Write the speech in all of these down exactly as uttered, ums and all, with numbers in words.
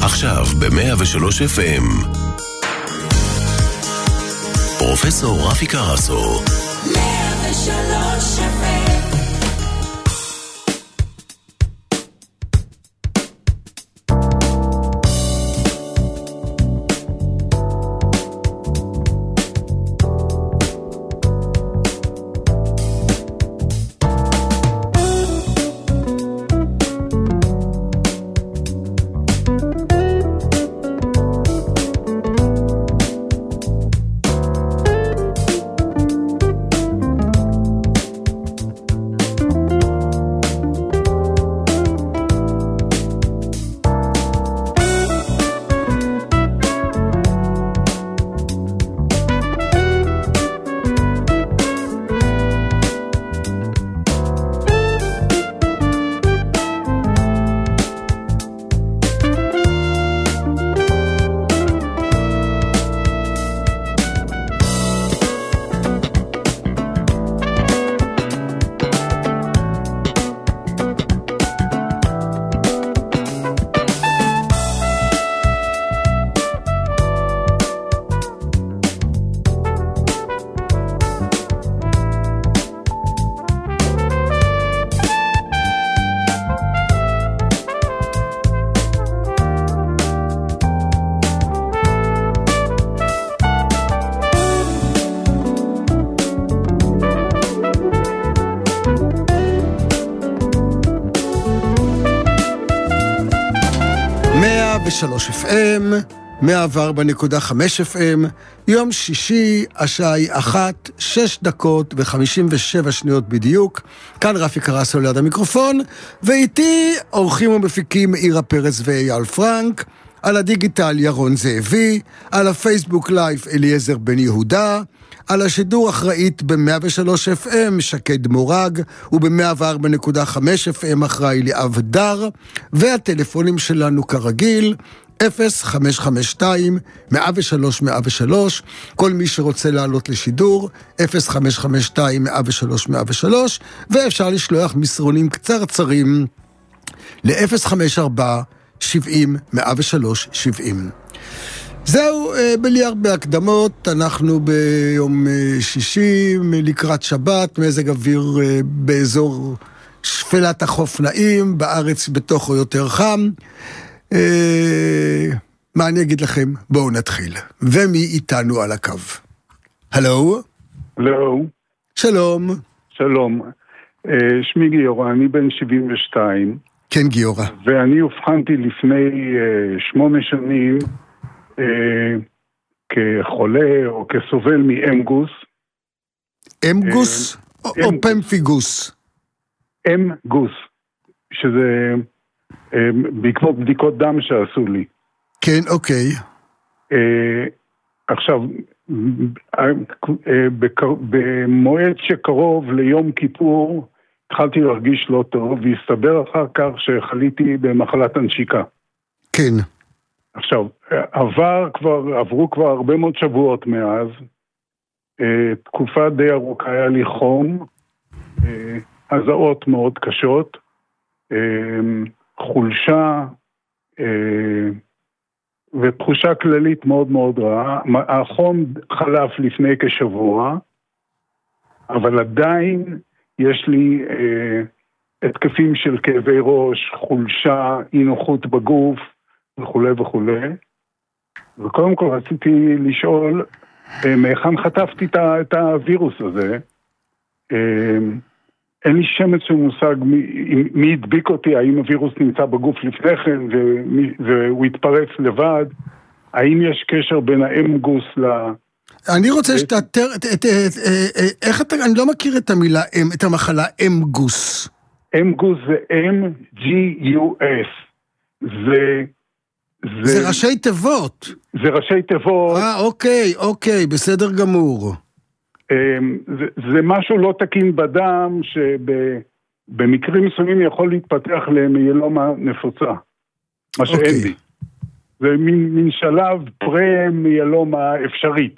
עכשיו ב-מאה ושלוש אף אם פרופסור רפי קרסו. מאה ושלוש אף אם שלוש אף אם, מאה וארבע נקודה חמש אף אם, יום שישי, השעה היא אחת, שש דקות וחמישים ושבע שניות בדיוק. כאן רפי קרסו ליד המיקרופון, ואיתי אורחים ומפיקים מאירה פרץ ואייל פרנק, על הדיגיטל ירון זאבי, על הפייסבוק לייב אליעזר בן יהודה, על השידור אחראית ב-מאה ושלוש אף אם שקד מורג, וב-מאה וארבע נקודה חמש אף אם אחראי ליאב דר, והטלפונים שלנו כרגיל, אפס חמש חמש שתיים מאה ושלוש מאה ושלוש, כל מי שרוצה לעלות לשידור, אפס חמש חמש שתיים מאה ושלוש מאה ושלוש, ואפשר לשלוח מסרונים קצרצרים ל-אפס חמש ארבע שבעים מאה ושלוש שבעים. זהו, בלי הרבה הקדמות, אנחנו ביום שישי לקראת שבת, מזג אוויר באזור שפלת החוף נעים, בארץ בתוכו יותר חם. מה אני אגיד לכם? בואו נתחיל. ומי איתנו על הקו? הלו? הלו. שלום. שלום. שמי גיורא, אני בן שבעים ושתיים. כן, גיורא. ואני הובחנתי לפני שמונה שנים כחולה או כסובל מאמגוס. אמגוס או פמפיגוס? אמגוס, שזה בעקבות בדיקות דם שעשו לי. כן, אוקיי. עכשיו, במועד שקרוב ליום כיפור, התחלתי להרגיש לא טוב, והסתבר אחר כך שחליתי במחלת הנשיקה. כן. עכשיו, עבר כבר, עברו כבר הרבה מאוד שבועות מאז, תקופה די ארוכה, היה לי חום, הזעות מאוד קשות, חולשה, ותחושה כללית מאוד מאוד רעה. החום חלף לפני כשבוע, אבל עדיין יש לי התקפים של כאבי ראש, חולשה, אי נוחות בגוף, וכו' וכו'. וקודם כל רציתי לשאול, מאיכן חטפתי את הווירוס הזה? אין לי שמץ של מושג מי, מי הדביק אותי, האם הווירוס נמצא בגוף לפני כן והוא התפרץ לבד, האם יש קשר בין האמגוס ל... אני רוצה שתאתר, איך אתה, אני לא מכיר את המילה, את המחלה אמגוס. אמגוס זה M G U S, זה... זה ראשי תיבות. זה ראשי תיבות. אה, אוקיי, אוקיי, בסדר גמור. זה, זה משהו לא תקין בדם, שבמקרים מסוימים יכול להתפתח למיילומה נפוצה. מה שאין אוקיי. לי. זה מין, מין שלב פרה-מיילומה אפשרית.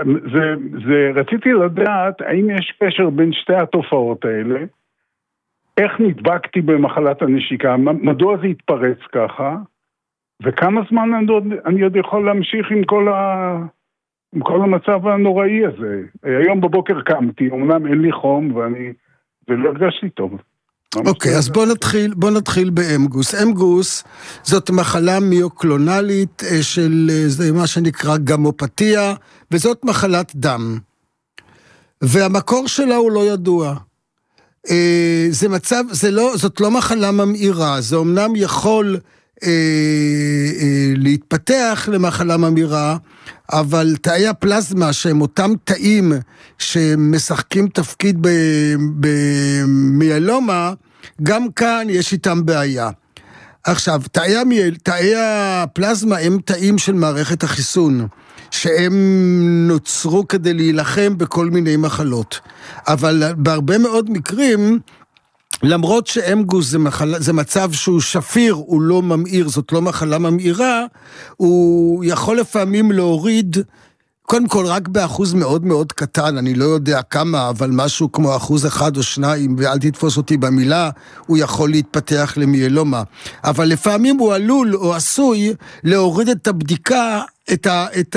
וזה, זה, רציתי לדעת, האם יש קשר בין שתי התופעות האלה, איך נדבקתי במחלת הנשיקה, מדוע זה התפרץ ככה, וכמה זמן אני עוד, אני עוד יכול להמשיך עם כל, ה, עם כל המצב הנוראי הזה. היום בבוקר קמתי, אמנם אין לי חום, ואני, ולא הרגשתי טוב. אוקיי, okay, אז בוא נתחיל, בוא נתחיל באמגוס. אמגוס זאת מחלה מיוקלונלית של זה מה שנקרא גמופתיה, וזאת מחלת דם. והמקור שלה הוא לא ידוע. זה מצב, זה לא, זאת לא מחלה ממאירה, זה אומנם יכול אה, אה, להתפתח למחלה ממאירה, אבל תאי הפלזמה שהם אותם תאים שמשחקים תפקיד במיאלומה, גם כאן יש איתם בעיה. עכשיו, תאי, המיאל, תאי הפלזמה הם תאים של מערכת החיסון, שהם נוצרו כדי להילחם בכל מיני מחלות. אבל בהרבה מאוד מקרים, למרות שאמגוס זה, מחלה, זה מצב שהוא שפיר, הוא לא ממאיר, זאת לא מחלה ממאירה, הוא יכול לפעמים להוריד, קודם כל רק באחוז מאוד מאוד קטן, אני לא יודע כמה, אבל משהו כמו אחוז אחד או שניים, ואל תתפוס אותי במילה, הוא יכול להתפתח למיאלומה. אבל לפעמים הוא עלול או עשוי להוריד את הבדיקה, את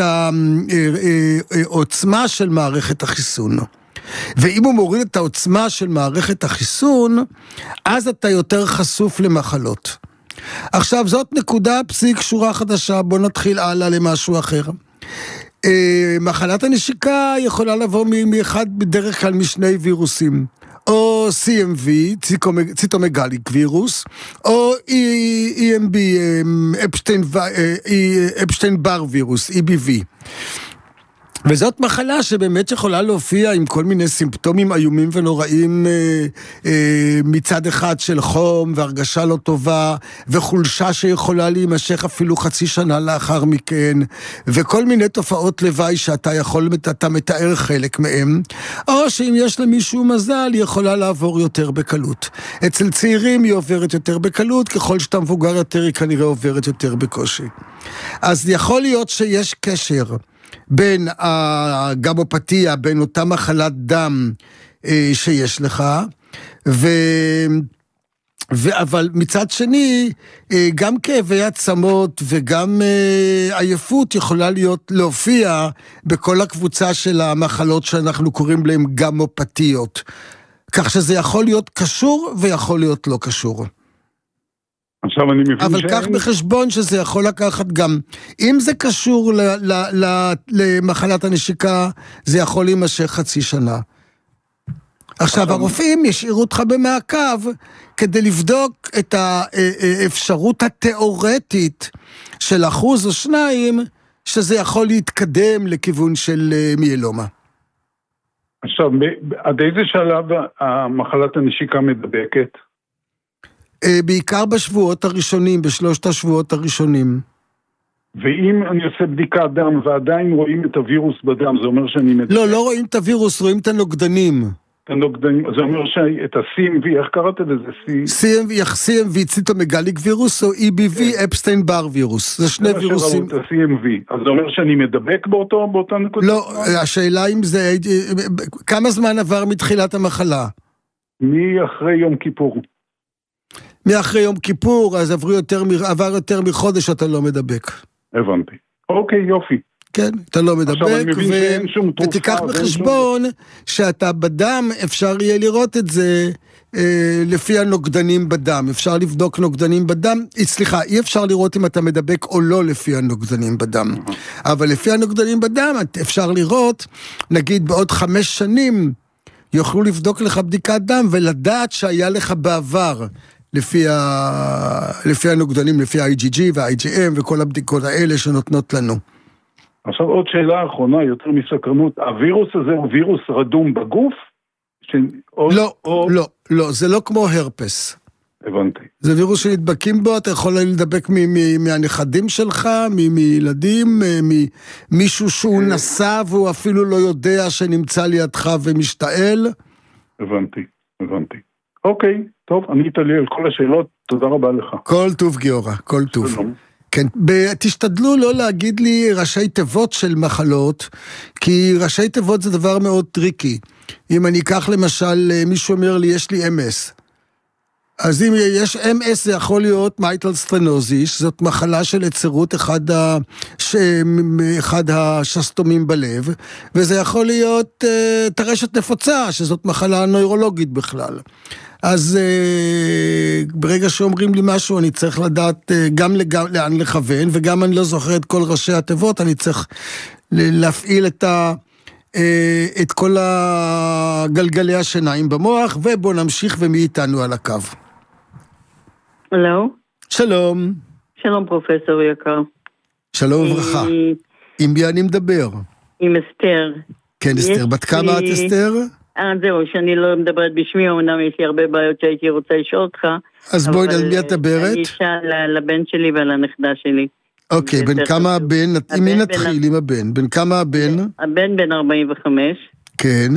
העוצמה של מערכת החיסון. ואם הוא מוריד את העוצמה של מערכת החיסון, אז אתה יותר חשוף למחלות. עכשיו, זאת נקודה פסיק שורה חדשה, בוא נתחיל הלאה למשהו אחר. מחלת הנשיקה יכולה לבוא מאחד בדרך כלל משני וירוסים, או סי אם וי, ציטומגליק וירוס, או אי אם בי, אפשטיין בר וירוס, אי בי וי. וזאת מחלה שבאמת יכולה להופיע עם כל מיני סימפטומים איומים ונוראים אה, אה, מצד אחד של חום והרגשה לא טובה וחולשה שיכולה להימשך אפילו חצי שנה לאחר מכן, וכל מיני תופעות לוואי שאתה יכול, אתה מתאר חלק מהם, או שאם יש למישהו מזל היא יכולה לעבור יותר בקלות. אצל צעירים היא עוברת יותר בקלות, ככל שאתה מבוגר יותר היא כנראה עוברת יותר בקושי. אז יכול להיות שיש קשר בין הגמופתיה, בין אותה מחלת דם אה, שיש לך, ו... ו... אבל מצד שני, אה, גם כאבי עצמות וגם אה, עייפות יכולה להיות, להופיע בכל הקבוצה של המחלות שאנחנו קוראים להם גמופתיות. כך שזה יכול להיות קשור ויכול להיות לא קשור. עכשיו אני מבין אבל כך בחשבון שזה יכול לקחת גם, אם זה קשור ל, ל, ל, למחלת הנשיקה, זה יכול להימשך חצי שנה. עכשיו הרופאים ישאירו אותך במעקב, כדי לבדוק את האפשרות התיאורטית של אחוז או שניים, שזה יכול להתקדם לכיוון של מיאלומה. עכשיו, עד איזה שלב המחלת הנשיקה מדבקת? בעיקר בשבועות הראשונים, בשלושת השבועות הראשונים. ואם אני עושה בדיקת דם ועדיין רואים את הווירוס בדם, זה אומר שאני מדבק? לא, לא רואים את הווירוס, רואים את הנוגדנים. את הנוגדנים, זה אומר שאת ה-סי אם וי, איך קראת לזה? סי אם וי, ציטומגליק וירוס, או אי בי וי, אפשטיין בר וירוס. זה שני וירוסים. את ה-סי אם וי, אז זה אומר שאני מדבק באותו, באותה נקודה? לא, השאלה אם זה, כמה זמן עבר מתחילת המחלה? מאחרי יום כיפור. מאחרי יום כיפור, אז עבר יותר, עבר יותר מחודש, אתה לא מדבק. הבנתי. אוקיי, יופי. כן, אתה לא מדבק, ו... ותיקח בחשבון שום... שאתה בדם, אפשר יהיה לראות את זה אה, לפי הנוגדנים בדם. אפשר לבדוק נוגדנים בדם, סליחה, אי אפשר לראות אם אתה מדבק או לא לפי הנוגדנים בדם. אבל לפי הנוגדנים בדם, אפשר לראות, נגיד בעוד חמש שנים, יוכלו לבדוק לך בדיקת דם, ולדעת שהיה לך בעבר, לפי, ה... לפי הנוגדנים, לפי ה-איי ג'י ג'י וה-איי ג'י אם וכל הבדיקות האלה שנותנות לנו. עכשיו עוד שאלה אחרונה, יותר מסקרנות, הווירוס הזה הוא וירוס רדום בגוף? ש... או... לא, או... לא, לא, זה לא כמו הרפס. הבנתי. זה וירוס שנדבקים בו, אתה יכול לדבק מ- מ- מהנכדים שלך, מ- מילדים, ממישהו שהוא נסע והוא אפילו לא יודע שנמצא לידך ומשתעל. הבנתי, הבנתי. אוקיי, טוב, אני אתעלי על כל השאלות, תודה רבה לך. כל טוב גיורא, כל טוב. שלום. כן, תשתדלו לא להגיד לי ראשי תיבות של מחלות, כי ראשי תיבות זה דבר מאוד טריקי. אם אני אקח למשל, מישהו אומר לי, יש לי אם אס, אז אם יש אם אס זה יכול להיות מייטל סטרנוזיס, זאת מחלה של יצירות אחד, ה... ש... אחד השסתומים בלב, וזה יכול להיות uh, טרשת נפוצה, שזאת מחלה נוירולוגית בכלל. אז uh, ברגע שאומרים לי משהו, אני צריך לדעת uh, גם לג... לאן לכוון, וגם אני לא זוכר את כל ראשי התיבות, אני צריך להפעיל את ה... את כל הגלגלי השיניים במוח, ובוא נמשיך ומי איתנו על הקו. הלו? שלום. שלום פרופסור יקר. שלום וברכה. עם מי אני מדבר? עם אסתר. כן, אסתר. בת כמה את אסתר? אה, זהו, שאני לא מדברת בשמי, אמנם יש לי הרבה בעיות שהייתי רוצה לשאול אותך. אז בואי על מי את מדברת? אני אישה לבן שלי ועל הנכדה שלי. אוקיי, בין כמה הבן? עם מי נתחיל עם הבן? בין כמה הבן? הבן בן ארבעים וחמש. כן.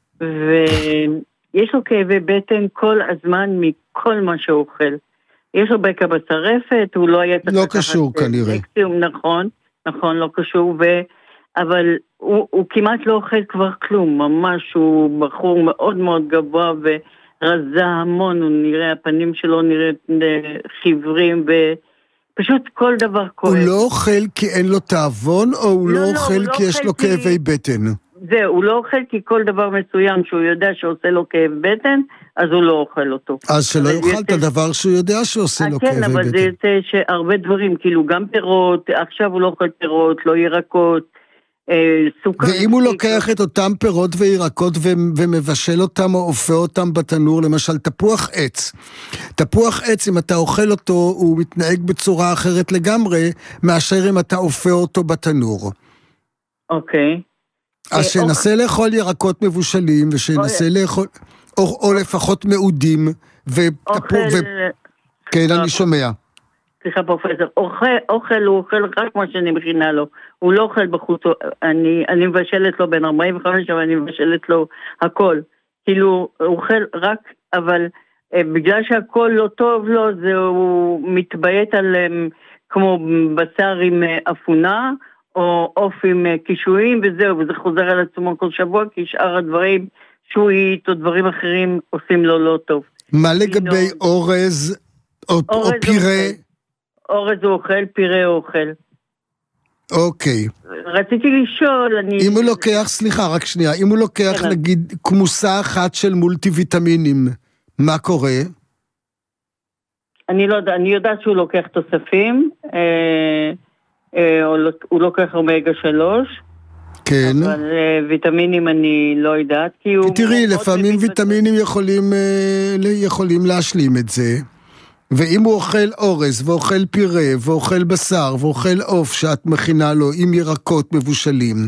ויש לו כאבי בטן כל הזמן מכל מה שהוא אוכל. יש לו בקע בצרפת, הוא לא היה... לא קשור כנראה. נכון, נכון, לא קשור, ו... אבל הוא, הוא כמעט לא אוכל כבר כלום, ממש הוא בחור מאוד מאוד גבוה ורזה המון, הוא נראה, הפנים שלו נראה חיוורים ו... פשוט כל דבר כואב. הוא לא אוכל כי אין לו תאבון, או הוא לא, לא אוכל לא, כי לא יש לו כי... כאבי בטן? זהו, הוא לא אוכל כי כל דבר מסוים שהוא יודע שעושה לו כאב בטן, אז הוא לא אוכל אותו. אז שלא יאכל יוצא... את הדבר שהוא יודע שעושה לו כן, כאבי בטן. כן, אבל זה יוצא שהרבה דברים, כאילו גם פירות, עכשיו הוא לא אוכל פירות, לא ירקות, סוכר. ואם הוא לוקח את אותם פירות וירקות ומבשל אותם או אופה אותם בתנור, למשל תפוח עץ. תפוח עץ, אם אתה אוכל אותו, הוא מתנהג בצורה אחרת לגמרי, מאשר אם אתה אופה אותו בתנור. אוקיי. אז שנסה לאכול ירקות מבושלים, ושנסה לאכול, או לפחות מעודים, ותפוח, כן, אני שומע. סליחה פרופסור, אוכל הוא אוכל רק מה שאני מכינה לו, הוא לא אוכל בחוץ, אני, אני מבשלת לו בין ארבעים וחמש, אבל אני מבשלת לו הכל, כאילו הוא אוכל רק, אבל אה, בגלל שהכל לא טוב לו, זה הוא מתביית על אה, כמו בשר עם אה, אפונה, או אוף עם אה, קישואים, וזהו, וזה חוזר על עצמו כל שבוע, כי שאר הדברים, שועית או דברים אחרים עושים לו לא טוב. מה לגבי אורז או, או פירה? אורז הוא אוכל, פירה הוא אוכל. אוקיי. רציתי לשאול, אני... אם הוא לוקח, סליחה, רק שנייה, אם הוא לוקח, נגיד, כמוסה אחת של מולטי ויטמינים, מה קורה? אני לא יודע, אני יודעת שהוא לוקח תוספים, אה, אה, הוא לוקח אומגה שלוש, כן. אבל אה, ויטמינים אני לא יודעת, כי הוא... תראי, לפעמים ויטמינים יכולים, אה, יכולים להשלים את זה. ואם הוא אוכל אורז, ואוכל פירה, ואוכל בשר, ואוכל עוף שאת מכינה לו עם ירקות מבושלים,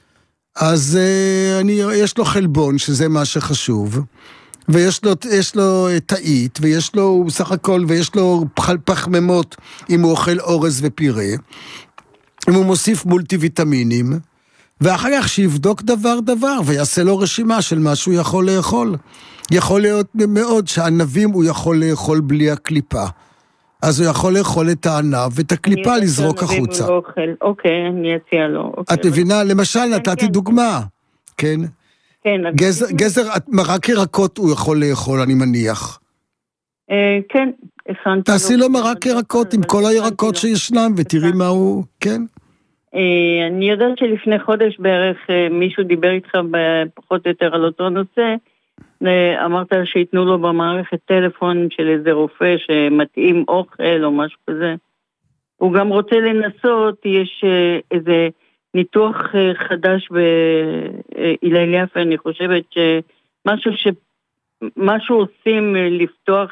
אז uh, אני, יש לו חלבון, שזה מה שחשוב, ויש לו, יש לו תאית, ויש לו בסך הכל, ויש לו פחמימות אם הוא אוכל אורז ופירה, אם הוא מוסיף מולטי ויטמינים, ואחר כך שיבדוק דבר דבר, ויעשה לו רשימה של מה שהוא יכול לאכול. יכול להיות מאוד שהענבים הוא יכול לאכול בלי הקליפה. אז הוא יכול לאכול את הענב ואת הקליפה לזרוק החוצה. אוקיי, אני אציע לו. את מבינה? למשל, נתתי דוגמה. כן? כן. גזר, מרק ירקות הוא יכול לאכול, אני מניח. כן, הכנתי לו. תעשי לו מרק ירקות עם כל הירקות שישנם, ותראי מה הוא, כן? אני יודעת שלפני חודש בערך מישהו דיבר איתך פחות או יותר על אותו נושא, אמרת שיתנו לו במערכת טלפון של איזה רופא שמתאים אוכל או משהו כזה. הוא גם רוצה לנסות, יש איזה ניתוח חדש בהלל יפה, אני חושבת שמשהו ש... משהו עושים לפתוח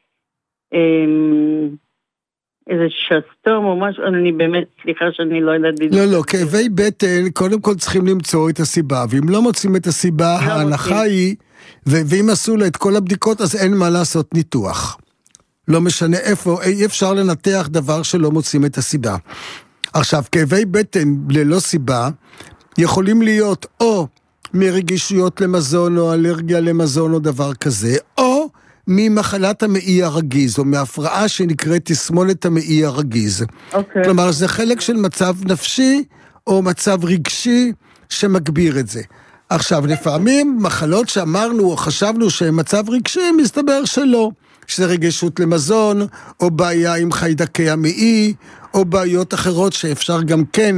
איזה שסתום או משהו, אני באמת, סליחה שאני לא יודעת... לא, לא, כאבי בטן, קודם כל צריכים למצוא את הסיבה, ואם לא מוצאים את הסיבה, ההנחה היא, ואם עשו לה את כל הבדיקות, אז אין מה לעשות ניתוח. לא משנה איפה, אי אפשר לנתח דבר שלא מוצאים את הסיבה. עכשיו, כאבי בטן ללא סיבה, יכולים להיות או מרגישויות למזון, או אלרגיה למזון, או דבר כזה, או ממחלת המעי הרגיז, או מהפרעה שנקראת תסמונת המעי הרגיז. Okay. כלומר, זה חלק של מצב נפשי, או מצב רגשי, שמגביר את זה. עכשיו, לפעמים מחלות שאמרנו, או חשבנו שהן מצב רגשי, מסתבר שלא. שזה רגישות למזון, או בעיה עם חיידקי המעי, או בעיות אחרות שאפשר גם כן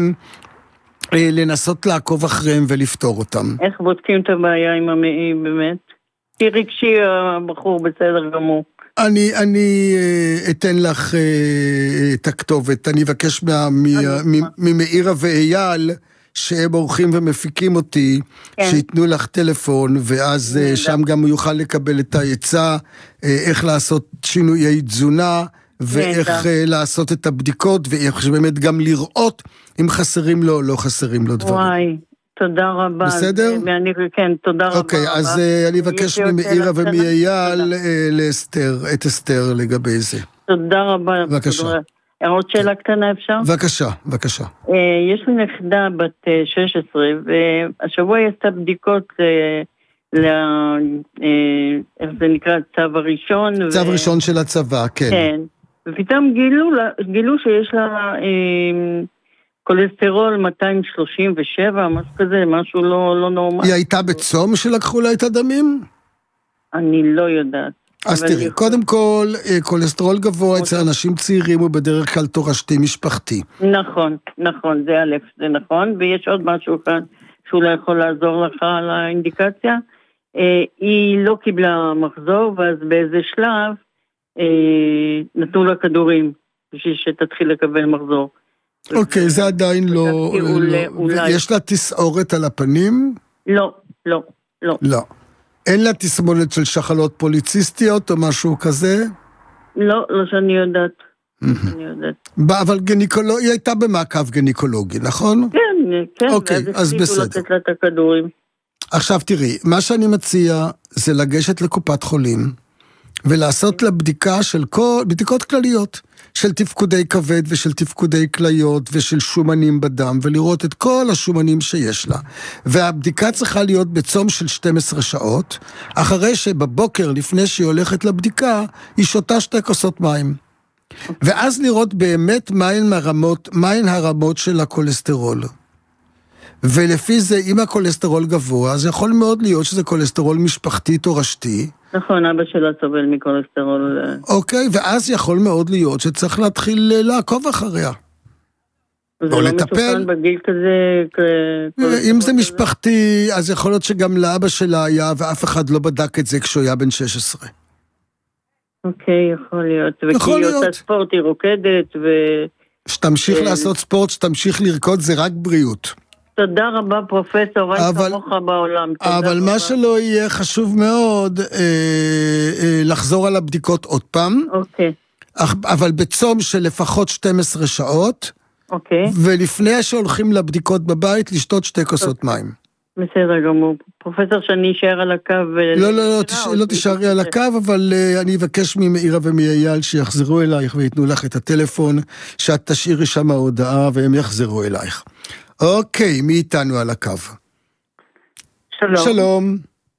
לנסות לעקוב אחריהם ולפתור אותם. איך בודקים את הבעיה עם המעי באמת? כי רגשי הבחור בסדר גמור. אני, אני אתן לך את הכתובת, אני אבקש ממאירה ואייל, שהם עורכים ומפיקים אותי, כן. שיתנו לך טלפון, ואז שם גם הוא יוכל לקבל את העצה, איך לעשות שינויי תזונה, ואיך לעשות את הבדיקות, ואיך באמת גם לראות אם חסרים לו או לא חסרים לו דברים. וואי, תודה רבה. בסדר? ואני, כן, תודה רבה. אוקיי, אז אני אבקש ממאירה ומאייל לאסתר, את אסתר לגבי זה. תודה רבה. בבקשה. עוד שאלה קטנה אפשר? בבקשה, בבקשה. יש לי נכדה בת שש עשרה, והשבוע היא עשתה בדיקות ל... איך זה נקרא? צו הראשון. צו ראשון של הצבא, כן. כן. ופתאום גילו, גילו שיש לה קולסטרול מאתיים שלושים ושבע, משהו כזה, משהו לא, לא נורמלי. היא הייתה בצום שלקחו לה את הדמים? אני לא יודעת. אז תראי, יכול... קודם כל, קולסטרול גבוה אצל אנשים צעירים הוא בדרך כלל תורשתי משפחתי. נכון, נכון, זה א', זה נכון, ויש עוד משהו כאן שאולי יכול לעזור לך על האינדיקציה. היא לא קיבלה מחזור, ואז באיזה שלב נתנו לה כדורים, בשביל שתתחיל לקבל מחזור. אוקיי, זה עדיין לא... יש לה תסעורת על הפנים? לא, לא, לא. לא. אין לה תסמונת של שחלות פוליציסטיות או משהו כזה? לא, לא שאני יודעת. אני יודעת. אבל גניקולוג... היא הייתה במעקב גניקולוגי, נכון? כן, כן. אוקיי, אז בסדר. לתת לה את הכדורים. עכשיו תראי, מה שאני מציע זה לגשת לקופת חולים, ולעשות לה בדיקה של כל... בדיקות כלליות. של תפקודי כבד ושל תפקודי כליות ושל שומנים בדם, ולראות את כל השומנים שיש לה. והבדיקה צריכה להיות בצום של שתים עשרה שעות, אחרי שבבוקר, לפני שהיא הולכת לבדיקה, היא שותה שתי כוסות מים. ואז לראות באמת מהן הרמות, מהן הרמות של הקולסטרול. ולפי זה, אם הקולסטרול גבוה, אז יכול מאוד להיות שזה קולסטרול משפחתי תורשתי. נכון, אבא שלה סובל מקולסטרול. אוקיי, ואז יכול מאוד להיות שצריך להתחיל לעקוב אחריה. או לטפל. זה לא מסוכן בגיל כזה... אם זה משפחתי, אז יכול להיות שגם לאבא שלה היה, ואף אחד לא בדק את זה כשהוא היה בן שש עשרה. אוקיי, יכול להיות. וכי היא עושה ספורט, היא רוקדת, ו... שתמשיך לעשות ספורט, שתמשיך לרקוד, זה רק בריאות. תודה רבה פרופסור, אין כמוך בעולם. אבל מה שלא יהיה חשוב מאוד, לחזור על הבדיקות עוד פעם. אוקיי. אבל בצום של לפחות שתים עשרה שעות. אוקיי. ולפני שהולכים לבדיקות בבית, לשתות שתי כוסות מים. בסדר גמור. פרופסור, שאני אשאר על הקו... לא, לא, לא תשארי על הקו, אבל אני אבקש ממאירה ומאייל שיחזרו אלייך ויתנו לך את הטלפון, שאת תשאירי שם ההודעה והם יחזרו אלייך. אוקיי, מי איתנו על הקו? שלום. שלום.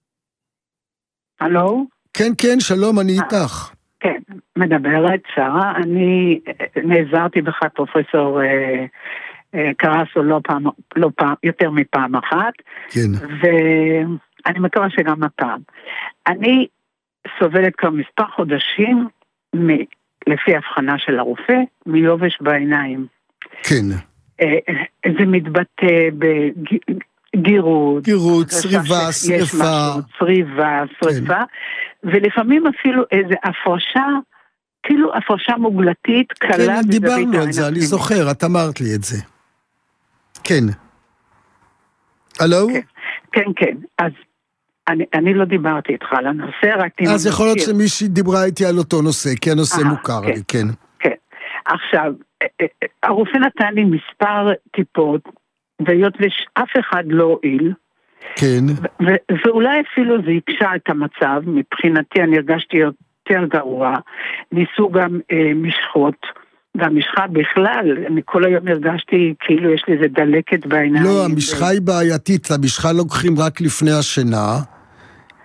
הלו? כן, כן, שלום, אני איתך. כן, מדברת, שרה. אני נעזרתי בך, פרופסור אה, אה, קרסו, לא פעם, לא פעם, יותר מפעם אחת. כן. ואני מקווה שגם הפעם. אני סובלת כבר מספר חודשים, מ, לפי הבחנה של הרופא, מיובש בעיניים. כן. זה מתבטא בגירות, גירות, צריבה, שריפה, צריבה, שריפה, ולפעמים אפילו איזו הפרשה, כאילו הפרשה מוגלתית, קלה בזווית העין. כן, דיברנו על זה, אני זוכר, את אמרת לי את זה. כן. הלו? כן, כן, אז אני לא דיברתי איתך על הנושא, רק... אז יכול להיות שמישהי דיברה איתי על אותו נושא, כי הנושא מוכר לי, כן. כן, עכשיו... הרופא נתן לי מספר טיפות, והיות שאף אחד לא הועיל, כן. ו- ואולי אפילו זה יקשה את המצב, מבחינתי אני הרגשתי יותר גרוע, ניסו גם אה, משחות, והמשחה בכלל, אני כל היום הרגשתי כאילו יש לי איזה דלקת בעיניים. לא, המשחה ו... היא בעייתית, המשחה לוקחים רק לפני השינה,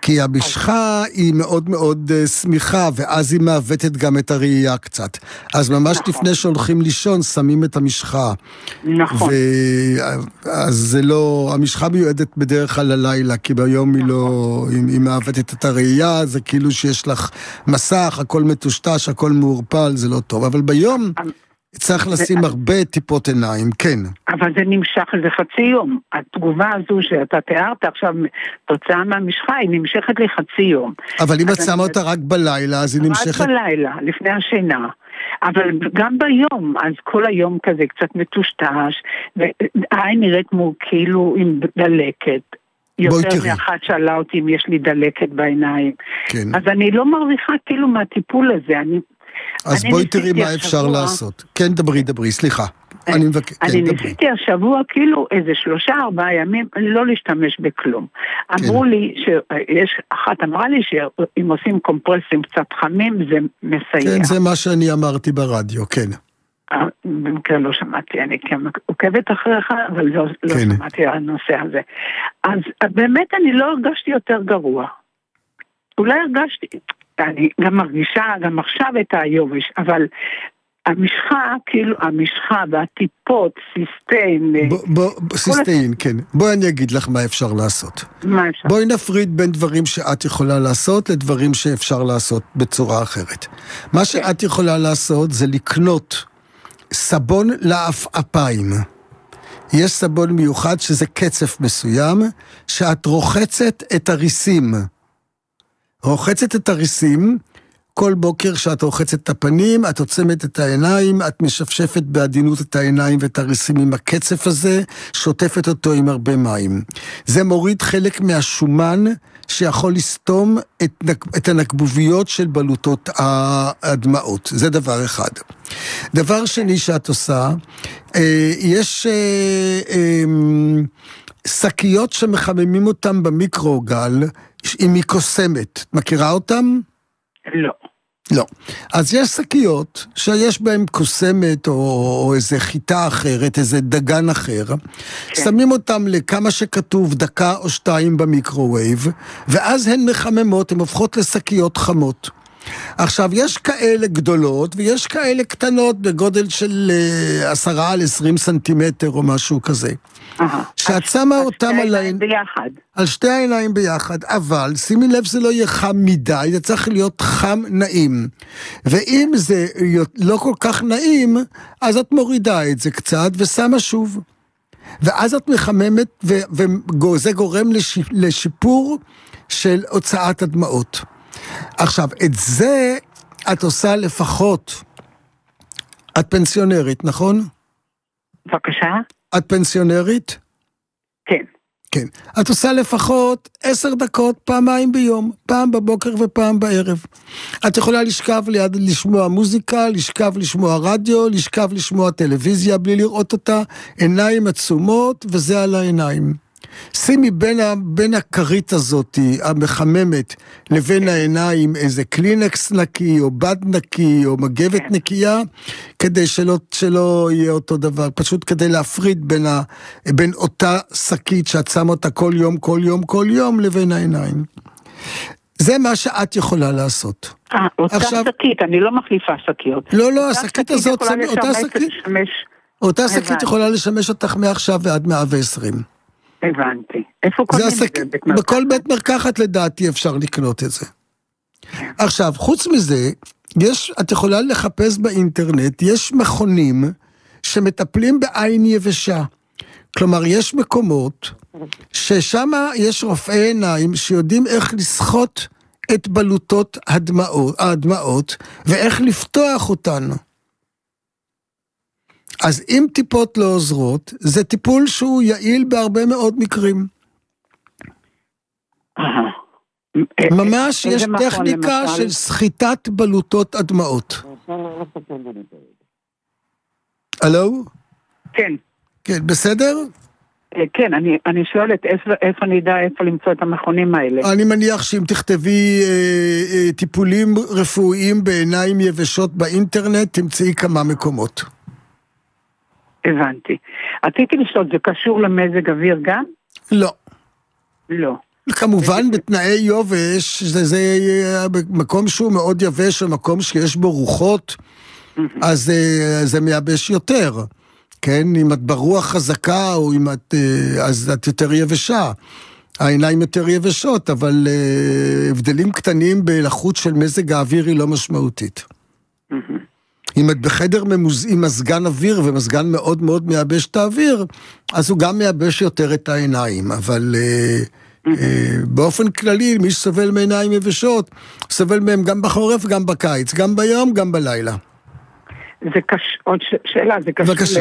כי המשחה היא מאוד מאוד סמיכה, ואז היא מעוותת גם את הראייה קצת. אז ממש נכון. לפני שהולכים לישון, שמים את המשחה. נכון. אז זה לא, המשחה מיועדת בדרך כלל ללילה, כי ביום נכון. היא לא, היא, היא מעוותת את הראייה, זה כאילו שיש לך מסך, הכל מטושטש, הכל מעורפל, זה לא טוב. אבל ביום צריך לשים זה... הרבה טיפות עיניים, כן. אבל זה נמשך לחצי יום. התגובה הזו שאתה תיארת עכשיו, תוצאה מהמשחה, היא נמשכת לחצי יום. אבל אם את שמה אותה רק בלילה, אז היא נמשכת... רק בלילה, לפני השינה. אבל גם ביום, אז כל היום כזה קצת מטושטש, והעין נראית כמו כאילו עם דלקת. יותר מאחת שאלה אותי אם יש לי דלקת בעיניים. כן. אז אני לא מרוויחה כאילו מהטיפול הזה, אני... אז בואי תראי מה אפשר לעשות. כן, דברי, דברי, סליחה. אני ניסיתי השבוע כאילו איזה שלושה, ארבעה ימים, לא להשתמש בכלום. אמרו לי, שיש, אחת אמרה לי שאם עושים קומפרסים קצת חמים, זה מסייע. כן, זה מה שאני אמרתי ברדיו, כן. במקרה לא שמעתי, אני עוקבת אחריך, אבל לא שמעתי על הנושא הזה. אז באמת אני לא הרגשתי יותר גרוע. אולי הרגשתי... אני גם מרגישה, גם עכשיו את היובש, אבל המשחה, כאילו, המשחה והטיפות, סיסטיין... סיסטיין, כן. בואי אני אגיד לך מה אפשר לעשות. מה אפשר? בואי נפריד בין דברים שאת יכולה לעשות לדברים שאפשר לעשות בצורה אחרת. מה שאת יכולה לעשות זה לקנות סבון לעפעפיים. יש סבון מיוחד שזה קצף מסוים, שאת רוחצת את הריסים. רוחצת את הריסים, כל בוקר שאת רוחצת את הפנים, את עוצמת את העיניים, את משפשפת בעדינות את העיניים ואת הריסים עם הקצף הזה, שוטפת אותו עם הרבה מים. זה מוריד חלק מהשומן שיכול לסתום את, את הנקבוביות של בלוטות הדמעות. זה דבר אחד. דבר שני שאת עושה, יש שקיות שמחממים אותם במיקרוגל, היא מקוסמת. מכירה אותם? לא. לא. אז יש שקיות שיש בהן קוסמת או, או איזה חיטה אחרת, איזה דגן אחר. כן. שמים אותם לכמה שכתוב דקה או שתיים במיקרווייב, ואז הן מחממות, הן הופכות לשקיות חמות. עכשיו, יש כאלה גדולות ויש כאלה קטנות בגודל של עשרה על עשרים סנטימטר או משהו כזה. שאת שמה אותם על העיניים ביחד. על שתי העיניים ביחד, אבל שימי לב זה לא יהיה חם מדי, זה צריך להיות חם נעים. ואם זה לא כל כך נעים, אז את מורידה את זה קצת ושמה שוב. ואז את מחממת, וזה גורם לשיפור של הוצאת הדמעות. עכשיו, את זה את עושה לפחות, את פנסיונרית, נכון? בבקשה. את פנסיונרית? כן. כן. את עושה לפחות עשר דקות פעמיים ביום, פעם בבוקר ופעם בערב. את יכולה לשכב ליד לשמוע מוזיקה, לשכב לשמוע רדיו, לשכב לשמוע טלוויזיה בלי לראות אותה, עיניים עצומות וזה על העיניים. שימי בין, ה, בין הכרית הזאת, המחממת, לבין העיניים איזה קלינקס נקי, או בד נקי, או מגבת נקייה, כדי שלא, שלא יהיה אותו דבר, פשוט כדי להפריד בין, ה, בין אותה שקית שאת שמה אותה כל יום, כל יום, כל יום, לבין העיניים. זה מה שאת יכולה לעשות. אה, אותה עכשיו, שקית, אני לא מחליפה שקיות. לא, לא, השקית הזאת, אותה שקית, אותה שקית יכולה לשמש אותך מעכשיו ועד מאה ועשרים. הבנתי. איפה קונים את זה? בית מרקחת? בכל בית מרקחת לדעתי אפשר לקנות את זה. עכשיו, חוץ מזה, יש, את יכולה לחפש באינטרנט, יש מכונים שמטפלים בעין יבשה. כלומר, יש מקומות ששם יש רופאי עיניים שיודעים איך לסחוט את בלוטות הדמעות, הדמעות ואיך לפתוח אותן. אז אם טיפות לא עוזרות, זה טיפול שהוא יעיל בהרבה מאוד מקרים. ממש יש טכניקה של סחיטת בלוטות הדמעות. הלו? כן. כן, בסדר? כן, אני, אני שואלת איפה, איפה אני יודע איפה למצוא את המכונים האלה. אני מניח שאם תכתבי אה, אה, טיפולים רפואיים בעיניים יבשות באינטרנט, תמצאי כמה מקומות. הבנתי. רציתי לשאול, זה קשור למזג אוויר גם? לא. לא. כמובן בתנאי יובש, זה, זה מקום שהוא מאוד יבש, מקום שיש בו רוחות, אז זה, זה מייבש יותר. כן, אם את ברוח חזקה, או אם את, אז את יותר יבשה. העיניים יותר יבשות, אבל הבדלים קטנים בלחות של מזג האוויר היא לא משמעותית. אם את בחדר ממוז... עם מזגן אוויר, ומזגן מאוד מאוד מייבש את האוויר, אז הוא גם מייבש יותר את העיניים, אבל uh, uh, באופן כללי, מי שסובל מעיניים יבשות, סובל מהם גם בחורף, גם בקיץ, גם ביום, גם בלילה. זה קש... עוד ש... שאלה, זה קשור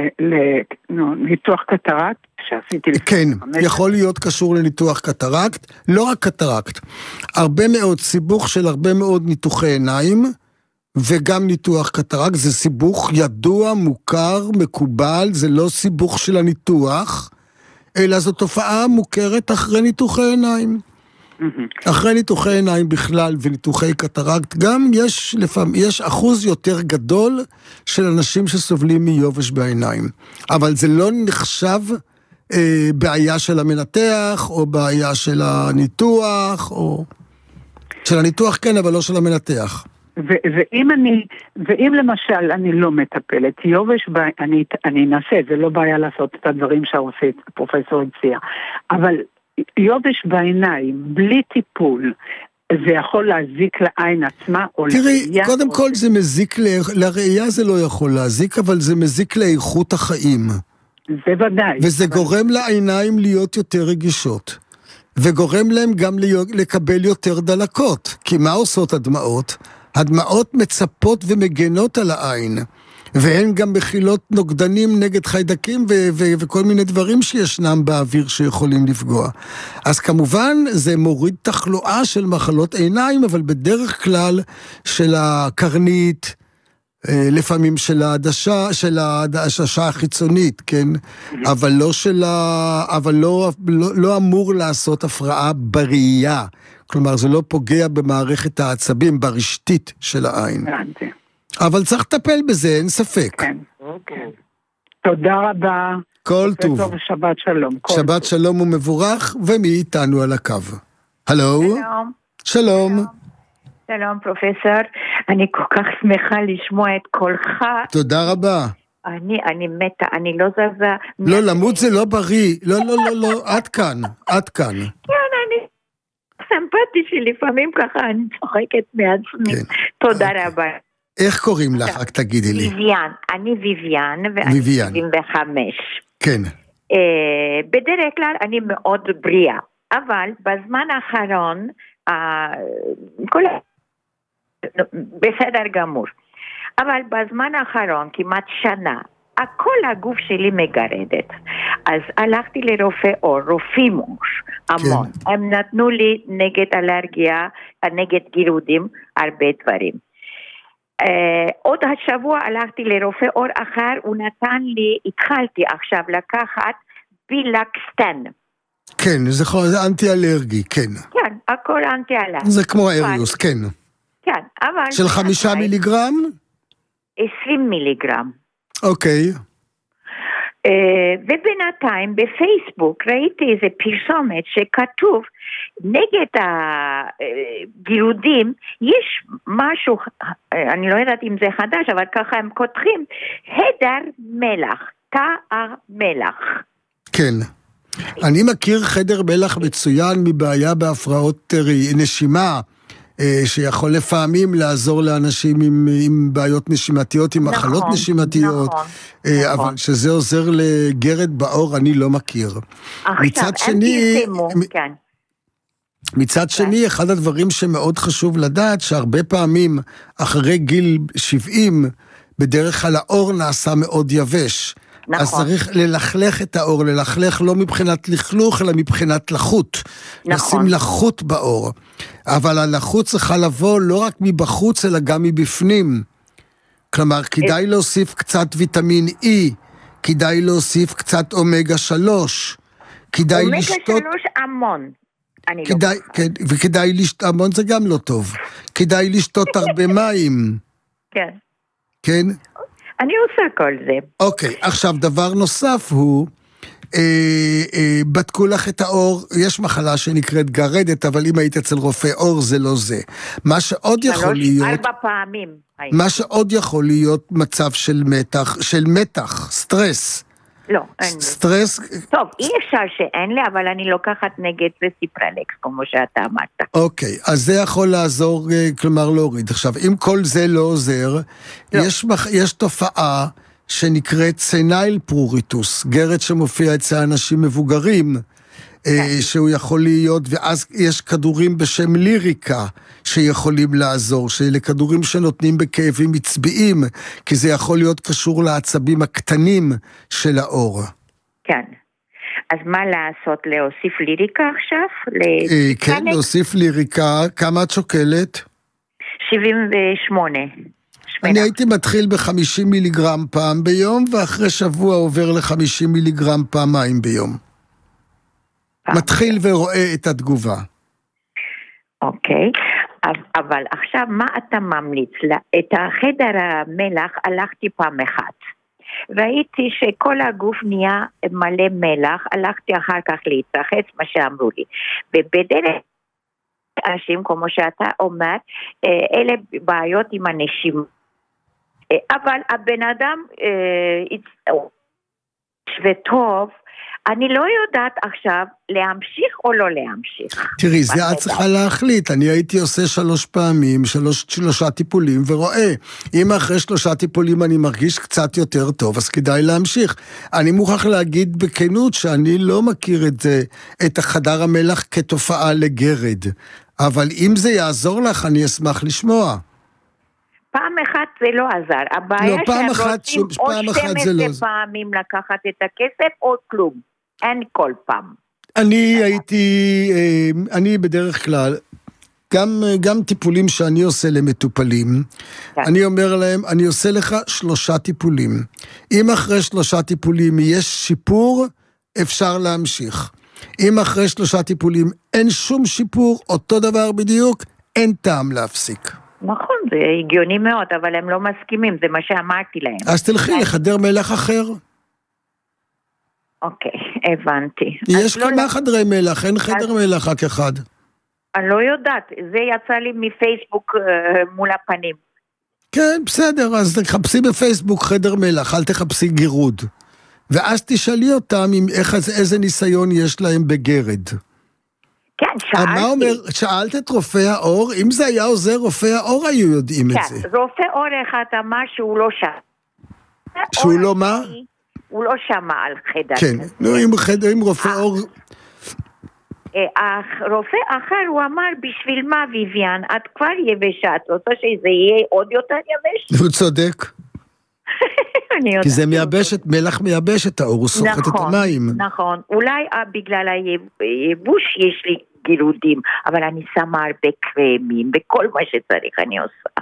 לניתוח קטרקט, שעשיתי לפני כן, חמש... יכול להיות קשור לניתוח קטרקט, לא רק קטרקט, הרבה מאוד סיבוך של הרבה מאוד ניתוחי עיניים, וגם ניתוח קטרקט, זה סיבוך ידוע, מוכר, מקובל, זה לא סיבוך של הניתוח, אלא זו תופעה מוכרת אחרי ניתוחי עיניים. אחרי ניתוחי עיניים בכלל וניתוחי קטרקט, גם יש, לפעמים, יש אחוז יותר גדול של אנשים שסובלים מיובש בעיניים. אבל זה לא נחשב אה, בעיה של המנתח, או בעיה של הניתוח, או... של הניתוח כן, אבל לא של המנתח. ו- ואם אני, ואם למשל אני לא מטפלת, יובש, ב- אני, אני אנסה, זה לא בעיה לעשות את הדברים שהפרופסור הציע, אבל יובש בעיניים, בלי טיפול, זה יכול להזיק לעין עצמה או לראייה? תראי, קודם כל זה מזיק, ל... לראייה זה לא יכול להזיק, אבל זה מזיק לאיכות החיים. זה ודאי. וזה אבל... גורם לעיניים להיות יותר רגישות. וגורם להם גם להיות, לקבל יותר דלקות. כי מה עושות הדמעות? הדמעות מצפות ומגנות על העין. והן גם מכילות נוגדנים נגד חיידקים ו- ו- וכל מיני דברים שישנם באוויר שיכולים לפגוע. אז כמובן זה מוריד תחלואה של מחלות עיניים, אבל בדרך כלל של הקרנית, לפעמים של העדשה, של העדשה החיצונית, כן? אבל לא של ה... אבל לא, לא, לא אמור לעשות הפרעה בראייה. כלומר, זה לא פוגע במערכת העצבים, ברשתית של העין. אבל צריך לטפל בזה, אין ספק. כן. תודה רבה. כל טוב. שבת שלום. שבת שלום ומבורך, ומי איתנו על הקו? הלו? שלום. שלום. שלום פרופסור, אני כל כך שמחה לשמוע את קולך. תודה רבה. אני, אני מתה, אני לא זזה. לא, למות זה לא בריא. לא, לא, לא, לא, עד כאן, עד כאן. כן, אני סמפתי שלפעמים ככה אני צוחקת מעצמי. כן. תודה רבה. איך קוראים לך? רק תגידי לי. ויויאן, אני ויויאן, ואני שבעים וחמש. כן. אה, בדרך כלל אני מאוד בריאה, אבל בזמן האחרון, אה, כל... בסדר גמור. אבל בזמן האחרון, כמעט שנה, כל הגוף שלי מגרדת. אז הלכתי לרופא אור, רופאים אור, המון. כן. הם נתנו לי נגד אלרגיה, נגד גירודים, הרבה דברים. Uh, עוד השבוע הלכתי לרופא אור אחר, הוא נתן לי, התחלתי עכשיו לקחת בילקסטן. כן, זה, זה אנטי-אלרגי, כן. כן, הכל אנטי-אלרגי. זה כמו אריוס, כן. כן, אבל... של חמישה מיליגרם? עשרים מיליגרם. אוקיי. Uh, ובינתיים בפייסבוק ראיתי איזה פרסומת שכתוב נגד הגירודים יש משהו, אני לא יודעת אם זה חדש, אבל ככה הם כותבים, הדר מלח, תא המלח. כן. אני מכיר חדר מלח מצוין מבעיה בהפרעות נשימה, שיכול לפעמים לעזור לאנשים עם, עם בעיות נשימתיות, עם נכון, מחלות נשימתיות, נכון, אבל נכון. שזה עוזר לגרד בעור, אני לא מכיר. עכשיו, מצד שני, תרתמו, כן. מצד שני, אחד הדברים שמאוד חשוב לדעת, שהרבה פעמים אחרי גיל שבעים, בדרך כלל האור נעשה מאוד יבש. נכון. אז צריך ללכלך את האור, ללכלך לא מבחינת לכלוך, אלא מבחינת לחות. נכון. נשים לחות באור. אבל הלחות צריכה לבוא לא רק מבחוץ, אלא גם מבפנים. כלומר, כדאי להוסיף קצת ויטמין E, כדאי להוסיף קצת אומגה שלוש, כדאי אומגה לשתות... אומגה שלוש המון. כדאי, לא כן, וכדאי לשתות, המון זה גם לא טוב. כדאי לשתות הרבה מים. כן. כן? אני עושה כל זה. אוקיי, עכשיו דבר נוסף הוא אה, אה, בדקו לך את האור, יש מחלה שנקראת גרדת, אבל אם היית אצל רופא אור זה לא זה. מה שעוד יכול להיות... ארבע פעמים. מה שעוד יכול להיות מצב של מתח, של מתח, סטרס. לא, אין לי. סטרס... טוב, אי אפשר שאין לי, אבל אני לוקחת נגד וסיפרלקס, כמו שאתה אמרת. אוקיי, אז זה יכול לעזור, כלומר להוריד. עכשיו, אם כל זה לא עוזר, לא. יש, יש תופעה שנקראת סנייל פרוריטוס, גרד שמופיע אצל אנשים מבוגרים, כן. שהוא יכול להיות, ואז יש כדורים בשם ליריקה, שיכולים לעזור, שאלה כדורים שנותנים בכאבים מצביעים, כי זה יכול להיות קשור לעצבים הקטנים של האור. כן. אז מה לעשות? להוסיף ליריקה עכשיו? כן, להוסיף ליריקה. כמה את שוקלת? שבעים ושמונה. אני הייתי מתחיל ב-חמישים מיליגרם פעם ביום, ואחרי שבוע עובר ל-חמישים מיליגרם פעמיים ביום. מתחיל ורואה את התגובה. אוקיי, אבל עכשיו מה אתה ממליץ? את החדר המלח הלכתי פעם אחת. ראיתי שכל הגוף נהיה מלא מלח, הלכתי אחר כך להתרחץ, מה שאמרו לי. ובדרך אנשים, כמו שאתה אומר, אלה בעיות עם הנשימה. אבל הבן אדם וטוב, אני לא יודעת עכשיו להמשיך או לא להמשיך. תראי, זה את צריכה להחליט. אני הייתי עושה שלוש פעמים, שלוש, שלושה טיפולים, ורואה, אם אחרי שלושה טיפולים אני מרגיש קצת יותר טוב, אז כדאי להמשיך. אני מוכרח להגיד בכנות שאני לא מכיר את זה, את החדר המלח כתופעה לגרד. אבל אם זה יעזור לך, אני אשמח לשמוע. פעם אחת זה לא עזר. הבעיה שהם רוצים או שתים עשרה פעמים לקחת את הכסף או כלום. אין כל פעם. אני הייתי, אני בדרך כלל, גם, גם טיפולים שאני עושה למטופלים, אני אומר להם, אני עושה לך שלושה טיפולים. אם אחרי שלושה טיפולים יש שיפור, אפשר להמשיך. אם אחרי שלושה טיפולים אין שום שיפור, אותו דבר בדיוק, אין טעם להפסיק. נכון, זה הגיוני מאוד, אבל הם לא מסכימים, זה מה שאמרתי להם. אז תלכי לחדר מלח אחר. אוקיי, הבנתי. יש כמה חדרי מלח, אין חדר מלח רק אחד. אני לא יודעת, זה יצא לי מפייסבוק מול הפנים. כן, בסדר, אז תחפשי בפייסבוק חדר מלח, אל תחפשי גירוד. ואז תשאלי אותם איזה ניסיון יש להם בגרד. כן, שאלתי. מה אומר, שאלת את רופא האור? אם זה היה עוזר, רופא האור היו יודעים את זה. כן, רופא אור אחד אמר שהוא לא שם. שהוא לא מה? הוא לא שמע על חדר. כן, נו, אם, חדר, אם רופא אור... רופא אחר הוא אמר, בשביל מה ויביאן? את כבר יבשה, את רוצה שזה יהיה עוד יותר יבש? הוא צודק. כי זה מייבש, מלח מייבש את האור, הוא סוחט את המים. נכון, אולי בגלל הייבוש יש לי גירודים, אבל אני שמה הרבה קרמים, בכל מה שצריך אני עושה.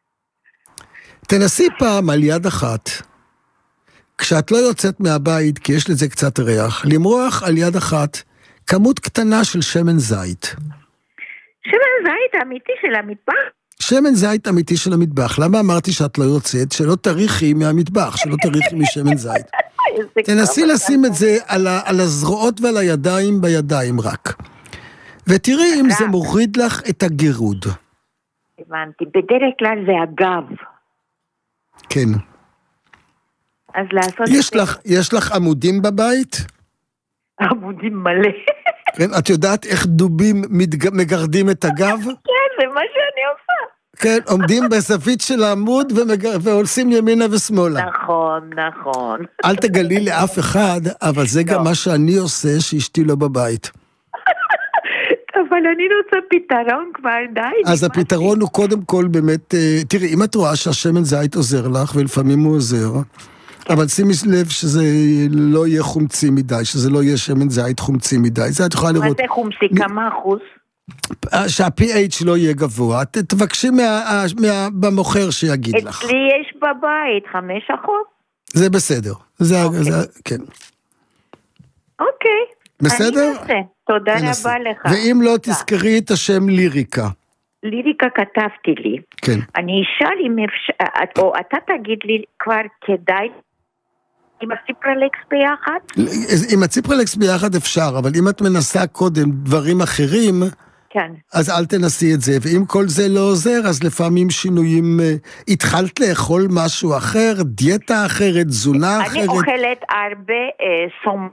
תנסי פעם על יד אחת, כשאת לא יוצאת מהבית, כי יש לזה קצת ריח, למרוח על יד אחת כמות קטנה של שמן זית. שמן זית אמיתי של המטבח? שמן זית אמיתי של המטבח. למה אמרתי שאת לא יוצאת? שלא תריחי מהמטבח, שלא תריחי משמן זית. תנסי לשים את זה על, ה, על הזרועות ועל הידיים בידיים רק. ותראי אם זה מוריד לך את הגירוד. הבנתי, בדרך כלל זה הגב. כן. אז לעשות יש את לך, זה... יש לך עמודים בבית? עמודים מלא. כן, את יודעת איך דובים מתג... מגרדים את הגב? כן, זה מה שאני עושה. כן, עומדים בזווית של העמוד ומג... ועושים ימינה ושמאלה. נכון, נכון. אל תגלי לאף אחד, אבל זה גם מה שאני עושה שאשתי לא בבית. אבל אני רוצה פתרון כבר, די. אז הפתרון הוא קודם כל באמת, תראי, אם את רואה שהשמן זית עוזר לך, ולפעמים הוא עוזר, אבל שימי לב שזה לא יהיה חומצי מדי, שזה לא יהיה שמן זית חומצי מדי. זה את יכולה לראות... מה זה חומצי? כמה אחוז? שה-פי אייץ' לא יהיה גבוה. תבקשי במוכר שיגיד לך. אצלי יש בבית חמש אחוז. זה בסדר. זה, כן. אוקיי. בסדר? אני נעשה. תודה רבה לך. ואם לא, תזכרי את השם ליריקה. ליריקה כתבתי לי. כן. אני אשאל אם אפשר, או אתה תגיד לי כבר כדאי עם הציפרלקס ביחד? עם הציפרלקס ביחד אפשר, אבל אם את מנסה קודם דברים אחרים, כן. אז אל תנסי את זה, ואם כל זה לא עוזר, אז לפעמים שינויים, התחלת לאכול משהו אחר, דיאטה אחרת, תזונה אחרת. אני אוכלת הרבה אה, סום...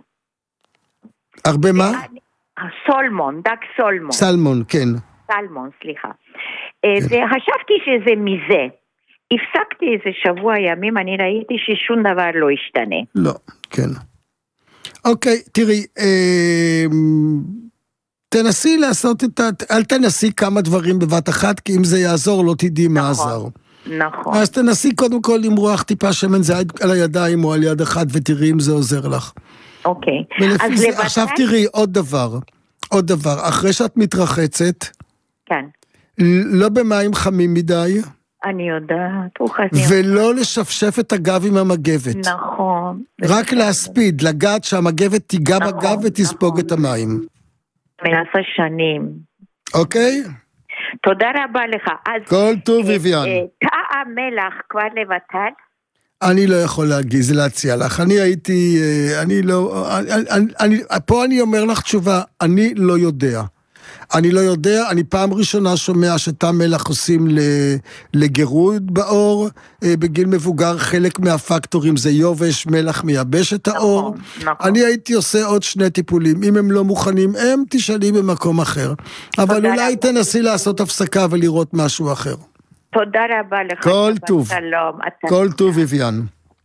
הרבה מה? סולמון, דג סולמון. סלמון, כן. סלמון, סליחה. כן. זה, חשבתי שזה מזה. הפסקתי איזה שבוע ימים, אני ראיתי ששום דבר לא ישתנה. לא, כן. אוקיי, תראי, אה, תנסי לעשות את ה... אל תנסי כמה דברים בבת אחת, כי אם זה יעזור, לא תדעי מה עזר. נכון. אז תנסי קודם כל למרוח טיפה שמן זית על הידיים או על יד אחת, ותראי אם זה עוזר לך. אוקיי. אז זה, לבטל... עכשיו תראי, עוד דבר, עוד דבר, אחרי שאת מתרחצת, כן. לא במים חמים מדי, אני יודעת, ולא לשפשף את הגב עם המגבת. נכון. רק להספיד, לגעת שהמגבת תיגע נכון, בגב ותספוג נכון. את המים. מנסה שנים. אוקיי? תודה רבה לך. אז, כל טוב, ויביאן. תא המלח כבר לבטל? אני לא יכול להגיד, זה להציע לך. אני הייתי, אני לא, אני, אני, פה אני אומר לך תשובה, אני לא יודע. אני לא יודע, אני פעם ראשונה שומע שתא מלח עושים לגירוד בעור, בגיל מבוגר חלק מהפקטורים זה יובש, מלח מייבש את העור. נכון, נכון. אני הייתי עושה עוד שני טיפולים, אם הם לא מוכנים, הם תשאלי במקום אחר. אבל אולי תנסי לעשות הפסקה ולראות משהו אחר. תודה רבה לך. כל טוב. שלום. כל טוב, ויביאן.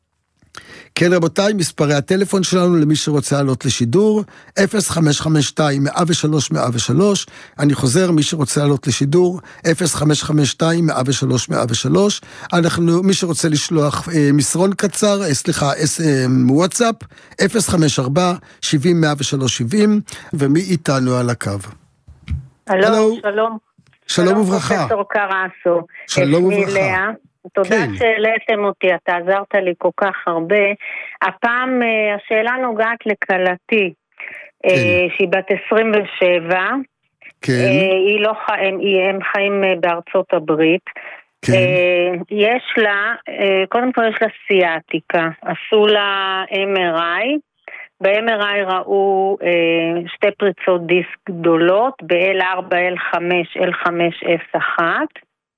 כן רבותיי, מספרי הטלפון שלנו למי שרוצה לעלות לשידור, אפס חמש חמש שתיים מאה ושלוש מאה ושלוש, אני חוזר, מי שרוצה לעלות לשידור, אפס חמש חמש שתיים מאה ושלוש מאה ושלוש, אנחנו, מי שרוצה לשלוח אה, מסרון קצר, אה, סליחה, אה, וואטסאפ, אפס חמש ארבע שבעים מאה ושלוש שבעים, ומי איתנו על הקו? הלו, הלו. שלום. שלום וברכה. פרופסור קרסו. שלום וברכה. תודה כן. שהעליתם אותי, אתה עזרת לי כל כך הרבה. הפעם השאלה נוגעת לקלתי, כן. שהיא בת עשרים ושבע, כן. היא לא חיים, הם חיים בארצות הברית. כן. יש לה, קודם כל יש לה סיאטיקה, עשו לה אם אר איי, ב-אם אר איי ראו שתי פריצות דיסק גדולות, ב-אל ארבע, אל חמש, אל חמש אף אחת,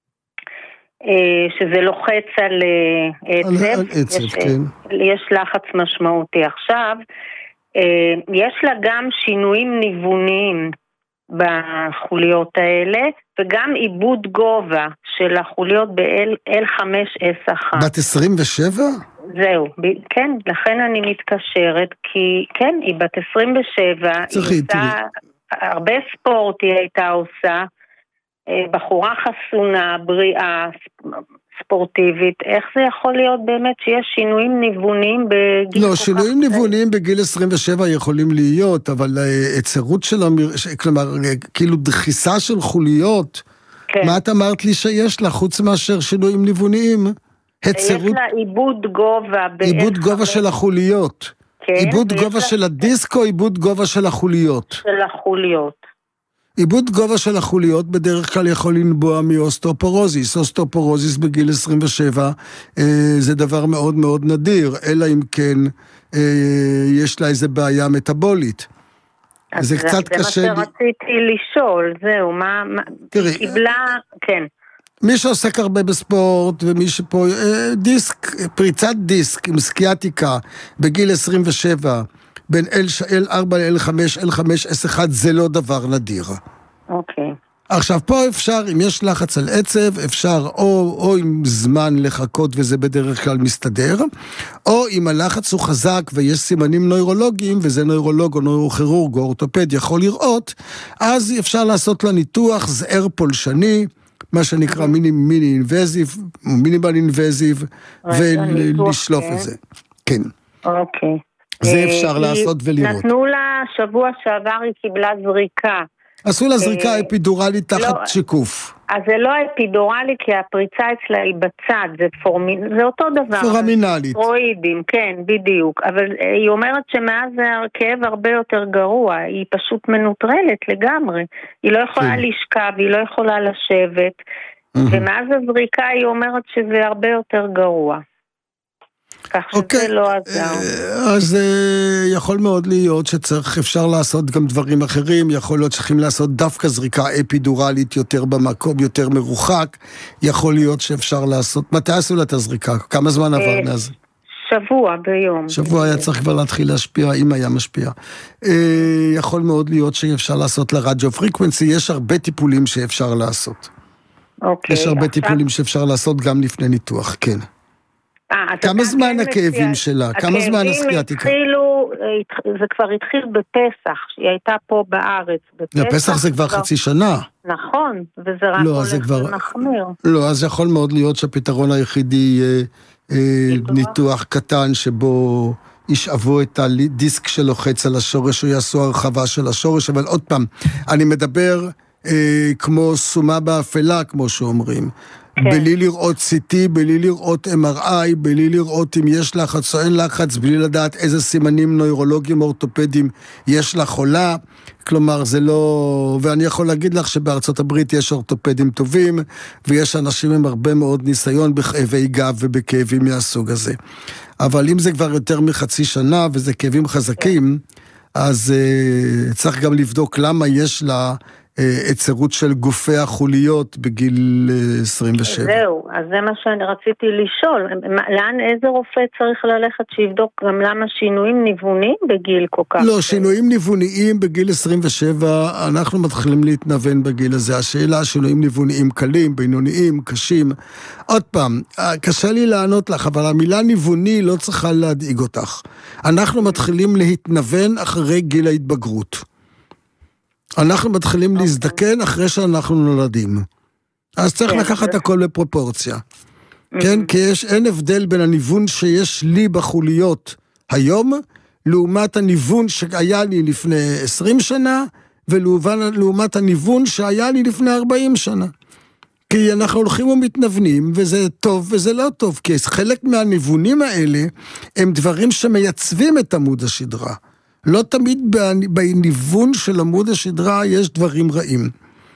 שזה לוחץ על עצב, יש, כן. יש לחץ משמעותי. עכשיו, יש לה גם שינויים ניווניים בחוליות האלה, וגם עיבוד גובה של החוליות ב-אל חמש אס אחת. בת עשרים ושבע? זהו, כן, לכן אני מתקשרת, כי כן, היא בת עשרים ושבע, צריכי, היא עושה, הרבה ספורט היא הייתה עושה, בחורה חסונה, בריאה, ספורטיבית, איך זה יכול להיות באמת שיש שינויים ניווניים בגיל... לא, שינויים ניווניים בגיל עשרים ושבע יכולים להיות, אבל היצרות של, כלומר, כאילו דחיסה של חוליות, כן. מה את אמרת לי שיש לה, חוץ מאשר שינויים ניווניים? הצרות... יש לה עיבוד גובה... עיבוד גובה של החוליות. כן, עיבוד גובה לה... של הדיסק או עיבוד גובה של החוליות? של החוליות. עיבוד גובה של החוליות בדרך כלל יכול לנבוע מאוסטאופורוזיס. אוסטאופורוזיס בגיל עשרים ושבע אה, זה דבר מאוד מאוד נדיר, אלא אם כן אה, יש לה איזה בעיה מטאבולית. זה, זה קצת זה קשה... זה מה שרציתי לשאול, זהו, מה... תראי, קיבלה, כן. מי שעוסק הרבה בספורט, ומי שפה... אה, דיסק, פריצת דיסק עם סקיאטיקה בגיל עשרים ושבע... בין אל ארבע ל-אל חמש, אל חמש אס אחת, זה לא דבר נדיר. אוקיי. עכשיו, פה אפשר, אם יש לחץ על עצב, אפשר או, או עם זמן לחכות, וזה בדרך כלל מסתדר, או אם הלחץ הוא חזק, ויש סימנים נוירולוגיים, וזה נוירולוג או נוירוכירורג או אורתופד יכול לראות, אז אפשר לעשות לה ניתוח זער פולשני, מה שנקרא מיני, מיני אינבזיב, מינימל אינבזיב, ולשלוף את זה. כן. אוקיי. זה אפשר לעשות ולראות. נתנו לה שבוע שעבר, היא קיבלה זריקה. עשו לה זריקה אפידורלית תחת שיקוף. אז זה לא אפידורלי, כי הפריצה אצלה היא בצד, זה פורמין, זה אותו דבר. פורמינלית. פרואידים, כן, בדיוק. אבל היא אומרת שמאז הכאב הרבה יותר גרוע, היא פשוט מנוטרלת לגמרי. היא לא יכולה לשכב, היא לא יכולה לשבת, ומאז הזריקה היא אומרת שזה הרבה יותר גרוע. כך שזה לא עזר. אז יכול מאוד להיות שצריך, אפשר לעשות גם דברים אחרים, יכול להיות שצריכים לעשות דווקא זריקה אפידורלית יותר במקום, יותר מרוחק, יכול להיות שאפשר לעשות, מתי עשו לה את הזריקה? כמה זמן עבר מאז? שבוע ביום. שבוע היה צריך כבר להתחיל להשפיע, אם היה משפיע. יכול מאוד להיות שאפשר לעשות לרדיו פריקוונסי, יש הרבה טיפולים שאפשר לעשות. יש הרבה טיפולים שאפשר לעשות גם לפני ניתוח, כן. כמה זמן הכאבים שלה? כמה זמן הסקיאטיקה? זה כבר התחיל בפסח, היא הייתה פה בארץ. בפסח זה כבר חצי שנה. נכון, וזה רק הולך ומחמיר. לא, אז יכול מאוד להיות שהפתרון היחידי ניתוח קטן שבו ישאבו את הדיסק שלוחץ על השורש, או יעשו הרחבה של השורש, אבל עוד פעם, אני מדבר כמו סומה באפלה, כמו שאומרים. בלי לראות סי טי, בלי לראות אם אר איי, בלי לראות אם יש לחץ או אין לחץ, בלי לדעת איזה סימנים נוירולוגיים אורתופדיים יש לחולה, כלומר זה לא, ואני יכול להגיד לך שבארצות הברית יש אורתופדים טובים, ויש אנשים עם הרבה מאוד ניסיון בכאבי גב ובכאבים מהסוג הזה. אבל אם זה כבר יותר מחצי שנה, וזה כאבים חזקים, אז uh, צריך גם לבדוק למה יש לה היצרות של גופי החוליות בגיל עשרים ושבע. זהו, אז זה מה שאני רציתי לשאול. לאן, איזה רופא צריך ללכת שיבדוק גם למה שינויים ניווניים בגיל כל כך? לא, שינויים ניווניים בגיל עשרים ושבע, אנחנו מתחילים להתנוון בגיל הזה. השאלה, שינויים ניווניים קלים, בינוניים, קשים. עוד פעם, קשה לי לענות לך, אבל המילה ניווני לא צריכה להדאיג אותך. אנחנו מתחילים להתנוון אחרי גיל ההתבגרות. אנחנו מתחילים okay. להזדקן אחרי שאנחנו נולדים. אז צריך okay. לקחת הכל בפרופורציה. Mm-hmm. כן? כי יש, אין הבדל בין הניוון שיש לי בחוליות היום, לעומת הניוון שהיה לי לפני עשרים שנה, ולעומת הניוון שהיה לי לפני ארבעים שנה. כי אנחנו הולכים ומתנוונים, וזה טוב וזה לא טוב, כי חלק מהניוונים האלה, הם דברים שמייצבים את עמוד השדרה. לא תמיד בניוון של עמוד השדרה יש דברים רעים.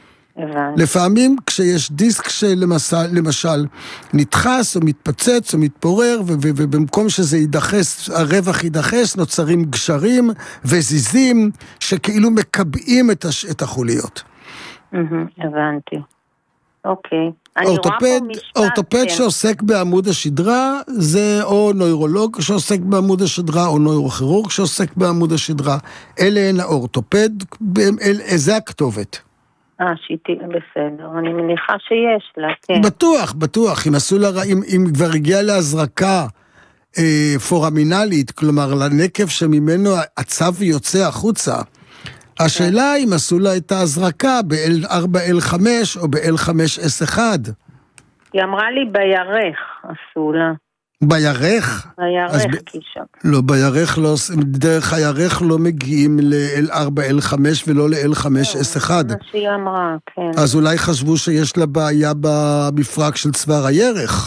לפעמים כשיש דיסק שלמשל למשל, נדחס או מתפצץ או מתפורר, ובמקום שזה יידחס, הרווח יידחס, נוצרים גשרים וזיזים שכאילו מקבעים את החוליות. הבנתי. אוקיי. אורתופד, אורתופד שעוסק בעמוד השדרה, זה או נוירולוג שעוסק בעמוד השדרה, או נוירוכירורג שעוסק בעמוד השדרה. אלה הן האורתופד, זה הכתובת. אה, שיטי, בסדר. אני מניחה שיש לה, כן. בטוח, בטוח. אם עשו לה, אם, אם כבר הגיעה להזרקה אה, פורמינלית, כלומר לנקב שממנו הצו יוצא החוצה, השאלה אם עשו לה את ההזרקה ב-אל ארבע אל חמש או ב-אל חמש אס אחת. היא אמרה לי בירך עשו לה. בירך? בירך קישה. לא, בירך לא, דרך הירך לא מגיעים ל-אל ארבע אל חמש ולא ל-אל חמש אס אחת. מה שהיא אמרה, כן. אז אולי חשבו שיש לה בעיה במפרק של צוואר הירך.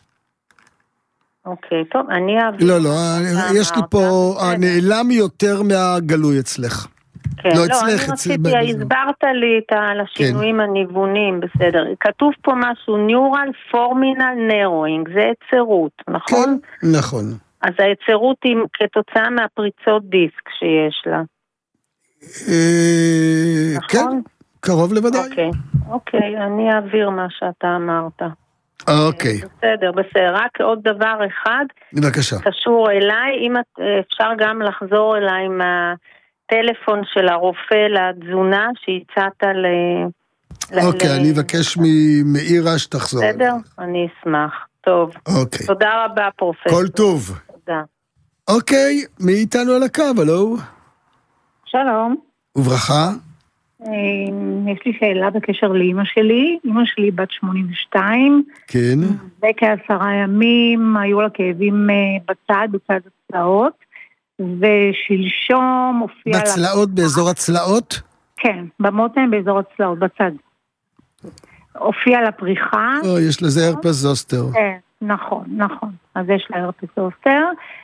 אוקיי, טוב, אני אעביר. לא, לא, יש לי פה, הנעלם יותר מהגלוי אצלך. כן, לא, לא אני רציתי, הסברת לי על השינויים כן. הניוונים, בסדר. כתוב פה משהו, Neural Forminal Narrowing, זה יצרות, נכון? כן, נכון. אז היצרות היא כתוצאה מהפריצות דיסק שיש לה. אה, נכון? כן, קרוב לוודאי. אוקיי, אוקיי, אני אעביר מה שאתה אמרת. אוקיי. בסדר, בסדר. רק עוד דבר אחד. בבקשה. קשור אליי, אם אפשר גם לחזור אליי עם ה... טלפון של הרופא לתזונה שהצעת ל... אוקיי, אני אבקש ממאירה שתחזור. בסדר? אני אשמח. טוב. אוקיי. תודה רבה, פרופסור. כל טוב. תודה. אוקיי, מי איתנו על הקו, הלו? שלום. וברכה? יש לי שאלה בקשר לאמא שלי. אמא שלי בת שמונים ושתיים. כן. וכעשרה ימים היו לה כאבים בצד, בצד הצלעות. ושלשום הופיע... בצלעות, לה... באזור הצלעות? כן, במותן באזור הצלעות, בצד. הופיע לה פריחה. או, יש לזה הרפס זוסטר. כן, נכון, נכון. אז יש לה הרפס זוסטר,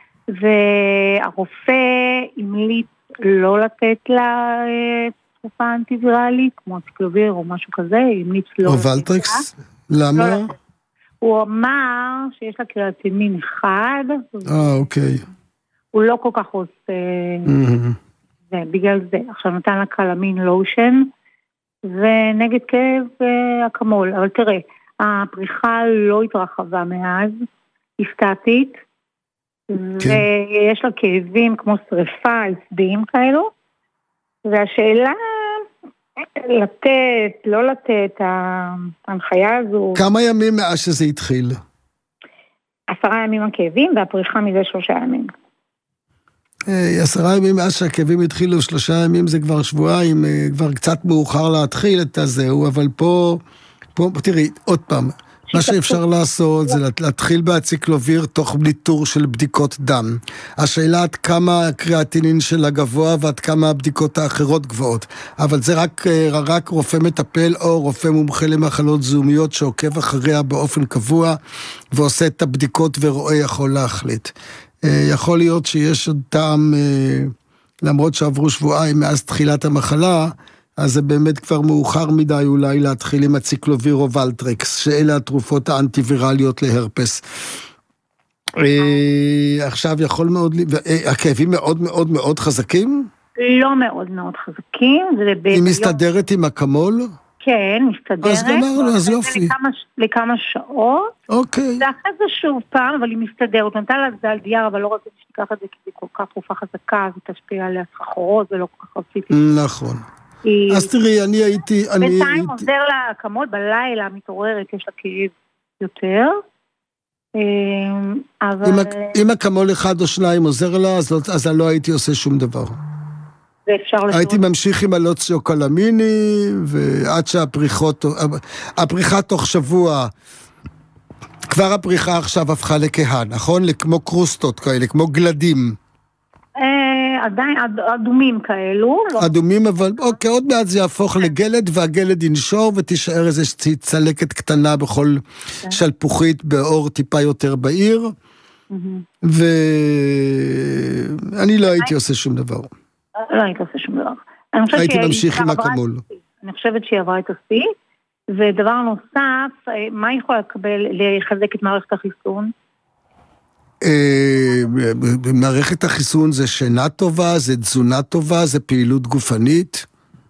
והרופא המליץ לא לתת לה תרופה אנטיווירלית, כמו ציקלוביר או משהו כזה, המליץ לא... או ולטריקס? למה? לא, הוא אמר שיש לה קריאטינין אחד. אה, אוקיי. הוא לא כל כך עושה... זה, בגלל זה. עכשיו נתן לה קלמין לושן, ונגד כאב אקמול. אבל תראה, הפריחה לא התרחבה מאז, היא סטטית, ויש לה כאבים כמו שריפה, עצביים כאלו, והשאלה לתת, לא לתת, ההנחיה הזו... כמה ימים מאז שזה התחיל? עשרה ימים הכאבים, והפריחה מזה שלושה ימים. עשרה ימים מאז שהכאבים התחילו, שלושה ימים זה כבר שבועיים, כבר קצת מאוחר להתחיל את הזהו, אבל פה, פה, תראי, עוד פעם, מה שאפשר לעשות זה להתחיל באציקלוביר תוך ניטור של בדיקות דם. השאלה עד כמה הקריאטינין שלה גבוה ועד כמה הבדיקות האחרות גבוהות. אבל זה רק, רק רופא מטפל או רופא מומחה למחלות זיהומיות שעוקב אחריה באופן קבוע ועושה את הבדיקות ורואה יכול להחליט. יכול להיות שיש עוד טעם, למרות שעברו שבועיים מאז תחילת המחלה, אז זה באמת כבר מאוחר מדי אולי להתחיל עם הציקלוביר או ולטרקס, שאלה התרופות האנטיווירליות להרפס. עכשיו יכול מאוד, הכאבים מאוד מאוד מאוד חזקים? לא מאוד מאוד חזקים. היא מסתדרת עם אקמול? כן, מסתדרת. אז גמרנו, אז יופי. לכמה שעות. אוקיי. זה אחרי זה שוב פעם, אבל היא מסתדרת. נתן לה זה על דייר, אבל לא רציתי שתיקח את זה, כי זה כל כך תרופה חזקה, ותשפיע עליה סחרחורות, ולא כל כך רציתי. נכון. אז תראי, אני הייתי... בינתיים עוזר לה אקמול, בלילה מתעוררת, יש לה כאב יותר. אם אקמול אחד או שניים עוזר לה, אז לא הייתי עושה שום דבר. הייתי ממשיך עם הלוציוקלמיני, ועד שהפריחות, הפריחה תוך שבוע, כבר הפריחה עכשיו הפכה לכהה, נכון? כמו קרוסטות כאלה, כמו גלדים. עדיין אדומים כאלו. אדומים, אבל אוקיי, עוד מעט זה יהפוך לגלד, והגלד ינשור, ותישאר איזו צלקת קטנה בכל שלפוחית, באור טיפה יותר בעיר, ואני לא הייתי עושה שום דבר. לא הייתי עושה שום דבר. הייתי ממשיך עם אקמול. אני חושבת שהיא עברה את השיא, ודבר נוסף, מה היא יכולה לקבל לחזק את מערכת החיסון? מערכת החיסון זה שינה טובה, זה תזונה טובה, זה פעילות גופנית.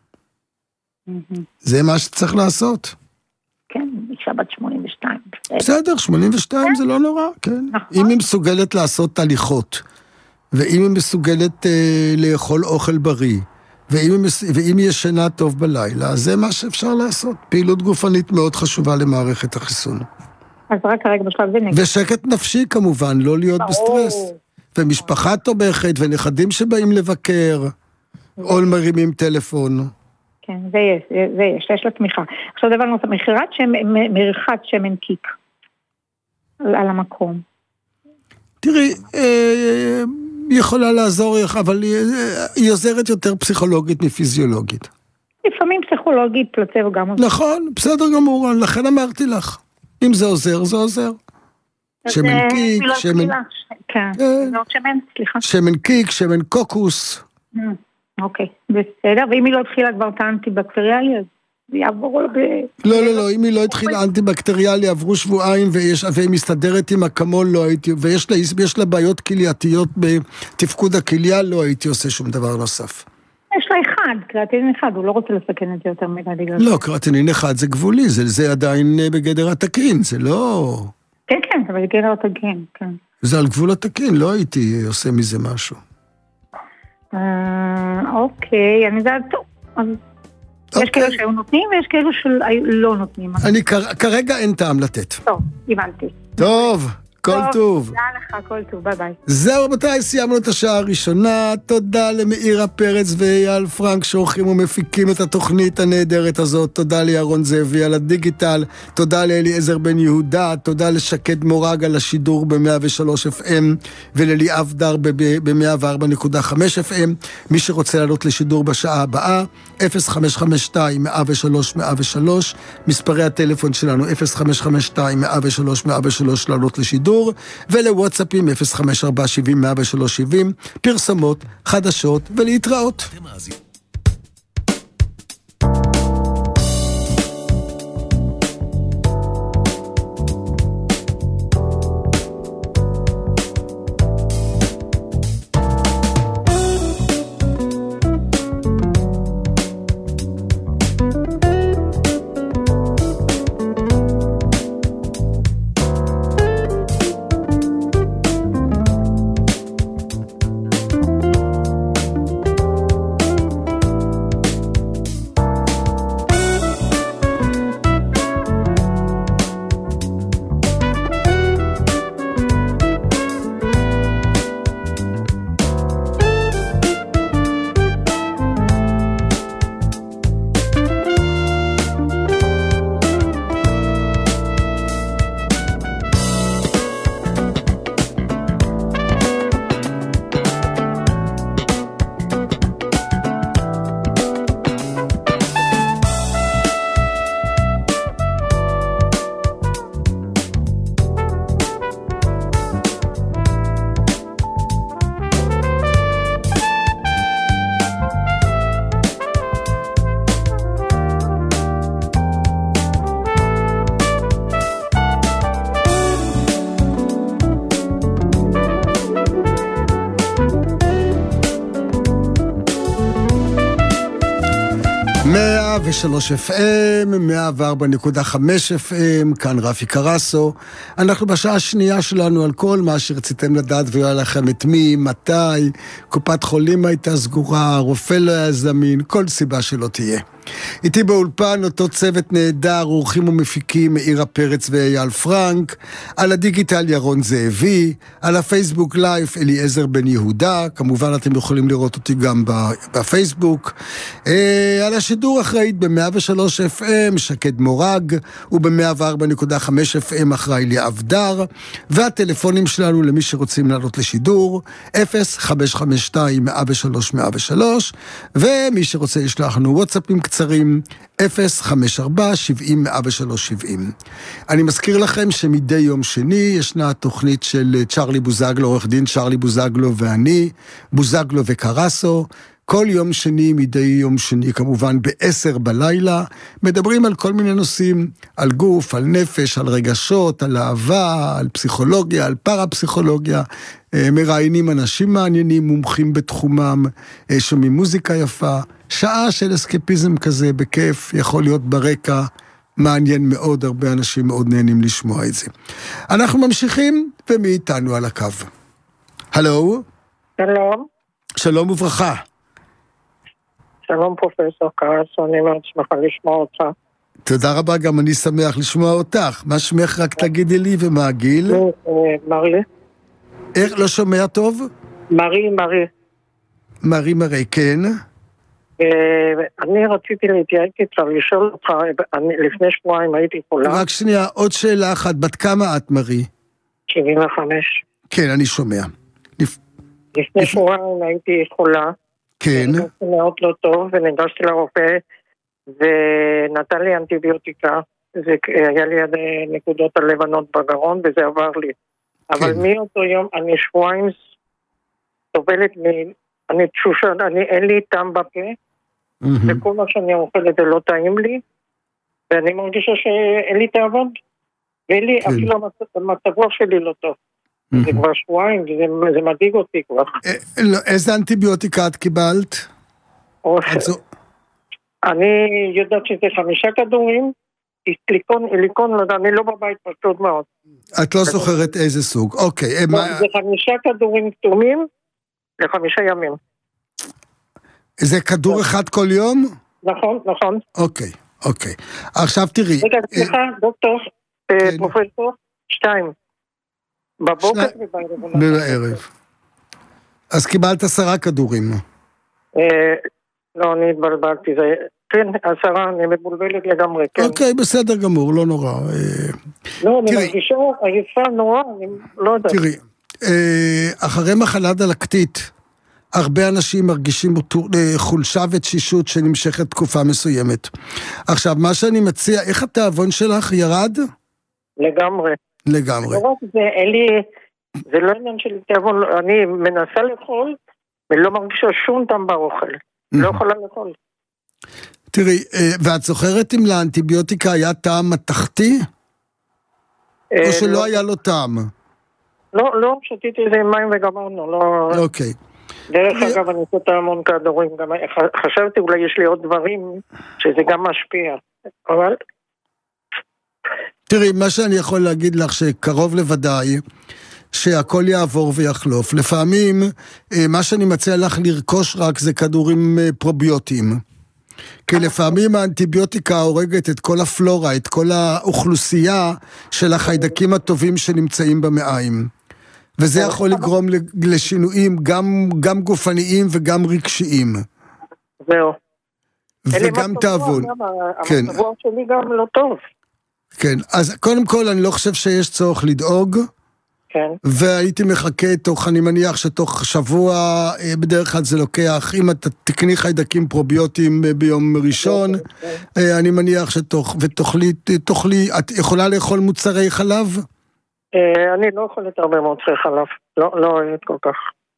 זה מה שצריך לעשות. כן, אישה בת שמונים ושתיים. בסדר, שמונים ושתיים זה לא נורא, כן. אם היא מסוגלת לעשות תהליכות, ואם היא מסוגלת לאכול אוכל בריא, ואם היא ישנה טוב בלילה, זה מה שאפשר לעשות. פעילות גופנית מאוד חשובה למערכת החיסון. אז רק הרגע בשלב זה נגיד. ושקט נפשי כמובן, לא להיות בסטרס. ומשפחה תומכת, ונכדים שבאים לבקר, או מרימים טלפון. כן, זה יש, זה יש, יש לה תמיכה. עכשיו דבר נוסף, מריחת שמן קיק. על המקום. תראי, היא יכולה לעזור, אבל היא עוזרת יותר פסיכולוגית מפיזיולוגית. לפעמים פסיכולוגית, פלצבו גם עוזר. נכון, בסדר גמור, לכן אמרתי לך. אם זה עוזר, זה עוזר. שמן קיק, שמן... כן, שמן, סליחה. שמן קיק, שמן קוקוס. אוקיי, בסדר, ואם היא לא התחילה כבר את האנטי-בקטריאלי, אז זה יעבור... לא, לא, לא, אם היא לא התחילה אנטי-בקטריאלי, עברו שבועיים, והיא מסתדרת עם אקמול, לא הייתי, ויש לה בעיות כלייתיות בתפקוד הכליה, לא הייתי עושה שום דבר נוסף. יש לה אחד, קריאטינין אחד, הוא לא רוצה לסכן את זה יותר מדי. לא, קריאטינין אחד זה גבולי, זה עדיין בגדר התקין, זה לא... כן, כן, זה בגדר התקין, כן. זה על גבול התקין, לא הייתי עושה מזה משהו. אוקיי, אני יודעת, טוב, אז יש כאלה שהיו נותנים ויש כאלה שלא נותנים. אני כרגע אין טעם לתת. טוב, הבנתי. טוב. כל טוב. תודה לך, כל טוב, ביי ביי. זהו, רבותיי, סיימנו את השעה הראשונה. תודה למאירה פרץ ואייל פרנק שעורכים ומפיקים את התוכנית הנהדרת הזאת. תודה לירון זאבי על הדיגיטל. תודה לאליעזר בן יהודה. תודה לשקד מורג על השידור ב-מאה ושלוש אף אם ולליאב דר ב-מאה וארבע נקודה חמש אף אם. מי שרוצה לעלות לשידור בשעה הבאה, אפס חמש חמש שתיים מאה ושלוש מאה ושלוש. מספרי הטלפון שלנו אפס חמש חמש שתיים מאה ושלוש מאה ושלוש לעלות לשידור. ולוואטסאפים אפס חמש ארבע שבעים מאה ושלוש שבעים, פרסמות, חדשות ולהתראות. מאה ושלוש אף אם, מאה וארבע נקודה חמש אף אם, כאן רפי קרסו. אנחנו בשעה השנייה שלנו על כל מה שרציתם לדעת ולא לכם את מי, מתי, קופת חולים הייתה סגורה, רופא לא היה זמין, כל סיבה שלא תהיה. איתי באולפן אותו צוות נהדר, אורחים ומפיקים מאירה פרץ ואייל פרנק, על הדיגיטל ירון זאבי, על הפייסבוק לייב אליעזר בן יהודה, כמובן אתם יכולים לראות אותי גם בפייסבוק, על השידור אחראית ב-מאה ושלוש אף אם שקד מורג, וב-מאה וארבע נקודה חמש אף אם אחראי לי אבדר, והטלפונים שלנו למי שרוצים לעלות לשידור, אפס חמש חמש שתיים מאה ושלוש מאה ושלוש, ומי שרוצה לשלוח לנו וואטסאפים קצרים, אפס חמש ארבע שבעים מאה ושלוש שבעים. אני מזכיר לכם שמדי יום שני ישנה תוכנית של צ'רלי בוזגלו, עורך דין צ'רלי בוזגלו ואני, בוזגלו וקרסו, כל יום שני, מדי יום שני, כמובן בעשר בלילה, מדברים על כל מיני נושאים, על גוף, על נפש, על רגשות, על אהבה, על פסיכולוגיה, על פרפסיכולוגיה, מראיינים אנשים מעניינים, מומחים בתחומם, שומעים מוזיקה יפה, שעה של אסקפיזם כזה, בכיף, יכול להיות ברקע, מעניין מאוד, הרבה אנשים מאוד נהנים לשמוע את זה. אנחנו ממשיכים, ומי איתנו על הקו? הלו? שלום. שלום וברכה. שלום פרופסור קרסו, אני מאוד שמחה לשמוע אותך. תודה רבה, גם אני שמח לשמוע אותך. מה שמך? רק תגידי לי ומה הגיל? מרי. איך? לא שומע טוב? מרי, מרי. מרי, מרי, כן. אני רציתי להתייעץ איתך, לשאול אותך, לפני שבועיים הייתי חולה. רק שנייה, עוד שאלה אחת, בת כמה את, מרי? שבעים וחמש. כן, אני שומע. לפני שבועיים הייתי חולה. כן. זה מאוד לא טוב, וניגשתי לרופא, ונתן לי אנטיביוטיקה, זה היה לי עד נקודות הלבנות בגרון, וזה עבר לי. אבל מאותו יום, אני שבועיים סובלת מ... אני תשושה, אני, אין לי טעם בפה, וכל מה שאני אוכלת זה לא טעים לי, ואני מרגישה שאין לי תעבוד, ואין לי, אפילו המצב רוח שלי לא טוב. זה כבר שבועיים, זה מדאיג אותי כבר. איזה אנטיביוטיקה את קיבלת? אני יודעת שזה חמישה כדורים, אליקון, אני לא בבית פשוט מאוד. את לא זוכרת איזה סוג, אוקיי. זה חמישה כדורים כתומים לחמישה ימים. זה כדור אחד כל יום? נכון, נכון. אוקיי, אוקיי. עכשיו תראי. רגע, סליחה, דוקטור, פרופסור, שתיים. בבוקר ובערב. בערב. אז קיבלת עשרה כדורים. לא, אני התבלבלתי. כן, עשרה, אני מבולבלת לגמרי. אוקיי, בסדר גמור, לא נורא. לא, אני מרגישה עייפה נורא, אני לא יודע. תראי, אחרי מחלה דלקתית, הרבה אנשים מרגישים חולשה ותשישות שנמשכת תקופה מסוימת. עכשיו, מה שאני מציע, איך התאבון שלך ירד? לגמרי. לגמרי. לא רק זה, אלי, זה לא עניין של תאבון, אני מנסה לאכול, ולא מרגישה שום טעם באוכל. לא יכולה לאכול. תראי, ואת זוכרת אם לאנטיביוטיקה היה טעם מתכתי? או שלא היה לו טעם? לא, לא, שתיתי איזה מים וגמרנו, לא... אוקיי. דרך אגב, אני שותה המון כדורים, חשבתי אולי יש לי עוד דברים שזה גם משפיע, אבל... תראי, מה שאני יכול להגיד לך שקרוב לוודאי, שהכל יעבור ויחלוף. לפעמים, מה שאני מציע לך לרכוש רק זה כדורים פרוביוטיים. כי לפעמים האנטיביוטיקה הורגת את כל הפלורה, את כל האוכלוסייה של החיידקים הטובים שנמצאים במעיים. וזה יכול לגרום לשינויים גם, גם גופניים וגם רגשיים. זהו. וגם תאבון. כן. המצב שלי גם לא טוב. כן, אז קודם כל אני לא חושב שיש צורך לדאוג. כן. והייתי מחכה תוך, אני מניח שתוך שבוע, בדרך כלל זה לוקח, אם אתה תקני חיידקים פרוביוטיים ביום ראשון, אני מניח שתוך, ותוכלי, תוכלי, את יכולה לאכול מוצרי חלב? אני לא אוכלת הרבה מוצרי חלב, לא, לא אוהבת כל כך.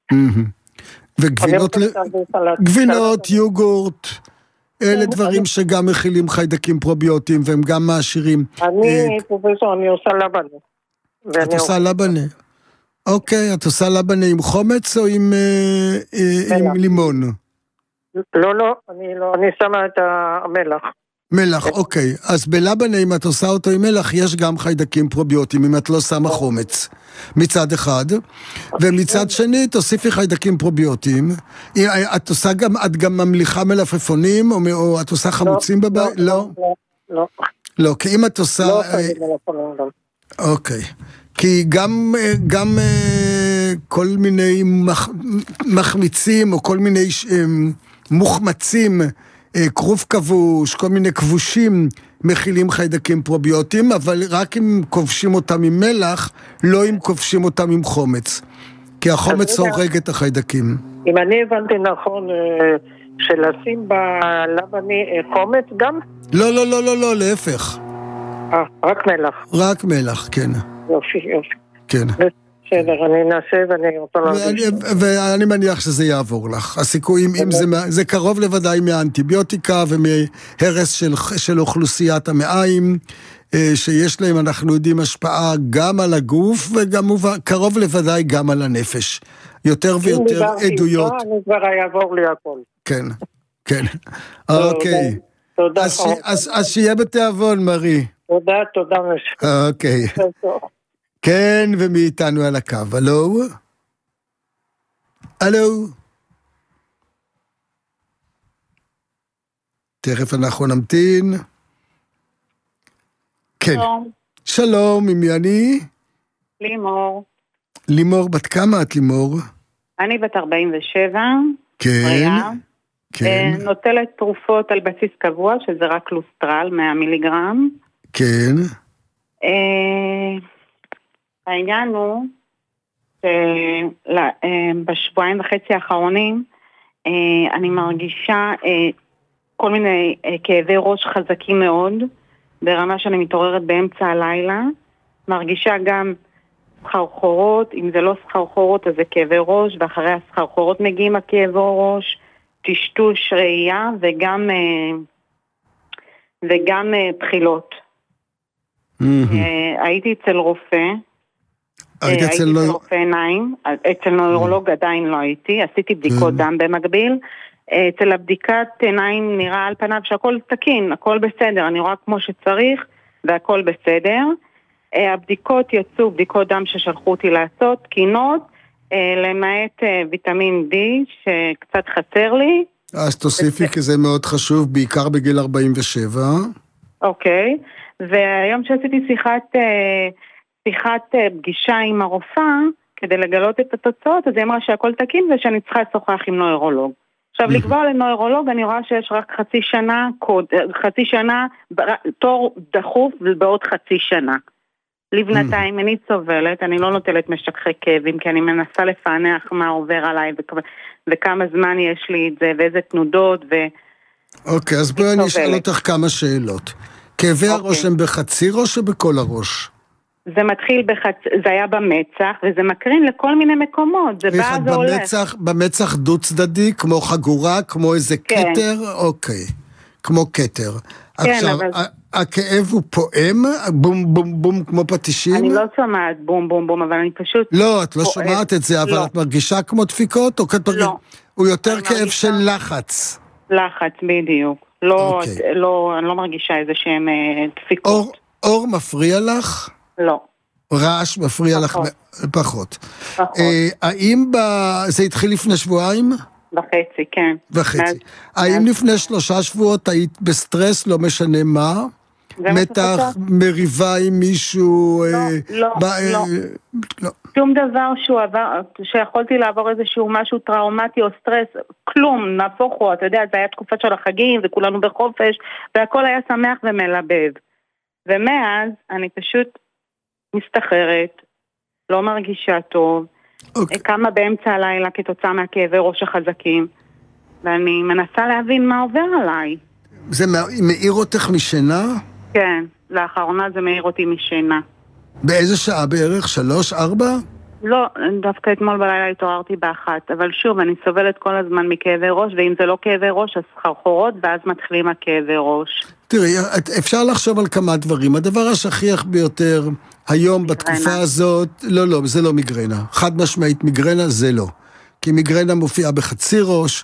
וגבינות, גבינות, יוגורט, אלה דברים שגם מכילים חיידקים פרוביוטיים, והם גם מעשירים. אני, פרופסור, אני עושה לבנה. את עושה לבנה. אוקיי, את עושה לבנה עם חומץ או עם לימון? לא, לא, אני לא, אני שמה את המלח. מלח, אוקיי. אז בלבנה, אם את עושה אותו עם מלח, יש גם חיידקים פרוביוטיים, אם את לא שמה חומץ. מצד אחד. ומצד שני, תוסיפי חיידקים פרוביוטיים. את עושה גם, את גם ממליחה מלפפונים, או את עושה חמוצים בבית? לא? לא, לא. לא, כי אם את עושה... לא עושה מלפפונים, לא. אוקיי. כי גם, גם כל מיני מחמיצים, או כל מיני מוחמצים, כרוב כבוש, כל מיני כבושים מכילים חיידקים פרוביוטיים, אבל רק אם כובשים אותם עם מלח, לא אם כובשים אותם עם חומץ. כי החומץ הורג את החיידקים. אם אני הבנתי נכון, שלשים בלבני חומץ גם? לא, לא, לא, לא, לא, להפך. אה, רק מלח. רק מלח, כן. יופי, יופי. כן. בסדר, אני אנסה ואני רוצה להרגיש. ואני מניח שזה יעבור לך. הסיכויים, אם זה קרוב לוודאי מהאנטיביוטיקה ומהרס של אוכלוסיית המעיים, שיש להם, אנחנו יודעים, השפעה גם על הגוף, וגם קרוב לוודאי גם על הנפש. יותר ויותר עדויות. אני כבר יעבור לי הכל. כן, כן. אוקיי. תודה. אז שיהיה בתיאבון, מרי. תודה, תודה. אוקיי. כן, ומי איתנו על הקו? הלו? הלו? תכף אנחנו נמתין. כן. שלום. שלום, ממי אני? לימור. לימור, בת כמה את לימור? אני בת ארבעים ושבע. כן. בריאה. כן. נוטלת תרופות על בסיס קבוע, שזה רק לוסטרל, מאה מיליגרם. כן. העניין הוא שבשבועיים וחצי האחרונים אני מרגישה כל מיני כאבי ראש חזקים מאוד, ברמה שאני מתעוררת באמצע הלילה, מרגישה גם סחרחורות, אם זה לא סחרחורות אז זה כאבי ראש, ואחרי הסחרחורות מגיעים הכאבי ראש, טשטוש ראייה וגם, וגם בחילות. הייתי אצל רופא, הייתי אצל רופא עיניים, אצל נוירולוג עדיין לא הייתי, עשיתי בדיקות דם במקביל, אצל הבדיקת עיניים נראה על פניו שהכל תקין, הכל בסדר, אני רואה כמו שצריך והכל בסדר. הבדיקות יצאו, בדיקות דם ששלחו אותי לעשות, תקינות, למעט ויטמין D שקצת חסר לי. אז תוסיפי כי זה מאוד חשוב, בעיקר בגיל ארבעים ושבע. אוקיי, והיום שעשיתי שיחת, שיחת פגישה עם הרופאה, כדי לגלות את התוצאות, אז היא אמרה שהכל תקין ושאני צריכה לשוחח עם נוירולוג. עכשיו, לקבוע לנוירולוג, אני רואה שיש רק חצי שנה, חצי שנה, תור דחוף בעוד חצי שנה. לבנתיים, אני סובלת, אני לא נוטלת משככי כאבים, כי אני מנסה לפענח מה עובר עליי, וכמה זמן יש לי את זה, ואיזה תנודות, ו... אוקיי, אז בואי אני אשאל אותך כמה שאלות. כאבי הראש הם בחצי ראש או בכל הראש? זה מתחיל בחצי, זה היה במצח, וזה מקרין לכל מיני מקומות, זה בא, זה הולך. במצח דו צדדי, כמו חגורה, כמו איזה קטר? אוקיי, כמו קטר. עכשיו, הכאב הוא פועם, בום בום בום כמו פטישים? אני לא שומעת בום בום בום, אבל אני פשוט... לא, את לא שומעת את זה, אבל את מרגישה כמו דפיקות? לא. הוא יותר כאב של לחץ. לחץ, בדיוק. לא, אני לא מרגישה איזה שהם דפיקות. אור מפריע לך? לא. רעש מפריע לך פחות. פחות. האם זה התחיל לפני שבועיים? וחצי, כן. וחצי. האם לפני שלושה שבועות היית בסטרס, לא משנה מה? מתח, מריבה עם מישהו? לא, לא, לא. שום דבר שהוא עבר, שיכולתי לעבור איזשהו משהו טראומטי או סטרס, כלום, נהפוך הוא, אתה יודע, זה היה תקופה של החגים, וכולנו בחופש, והכל היה שמח ומלבב. ומאז אני פשוט מסתחררת, לא מרגישה טוב, Okay. כמה באמצע הלילה כתוצאה מהכאבי ראש החזקים, ואני מנסה להבין מה עובר עליי. זה מאיר אותך משינה? כן, לאחרונה זה מאיר אותי משינה. באיזה שעה בערך? שלוש, ארבע? לא, דווקא אתמול בלילה התעוררתי באחת, אבל שוב, אני סובלת כל הזמן מכאבי ראש, ואם זה לא כאבי ראש, אז סחרחורות, ואז מתחילים הכאבי ראש. תראי, אפשר לחשוב על כמה דברים. הדבר השכיח ביותר היום בתקופה הזאת, לא, לא, זה לא מיגרנה. חד משמעית מיגרנה זה לא. כי מיגרנה מופיעה בחצי ראש,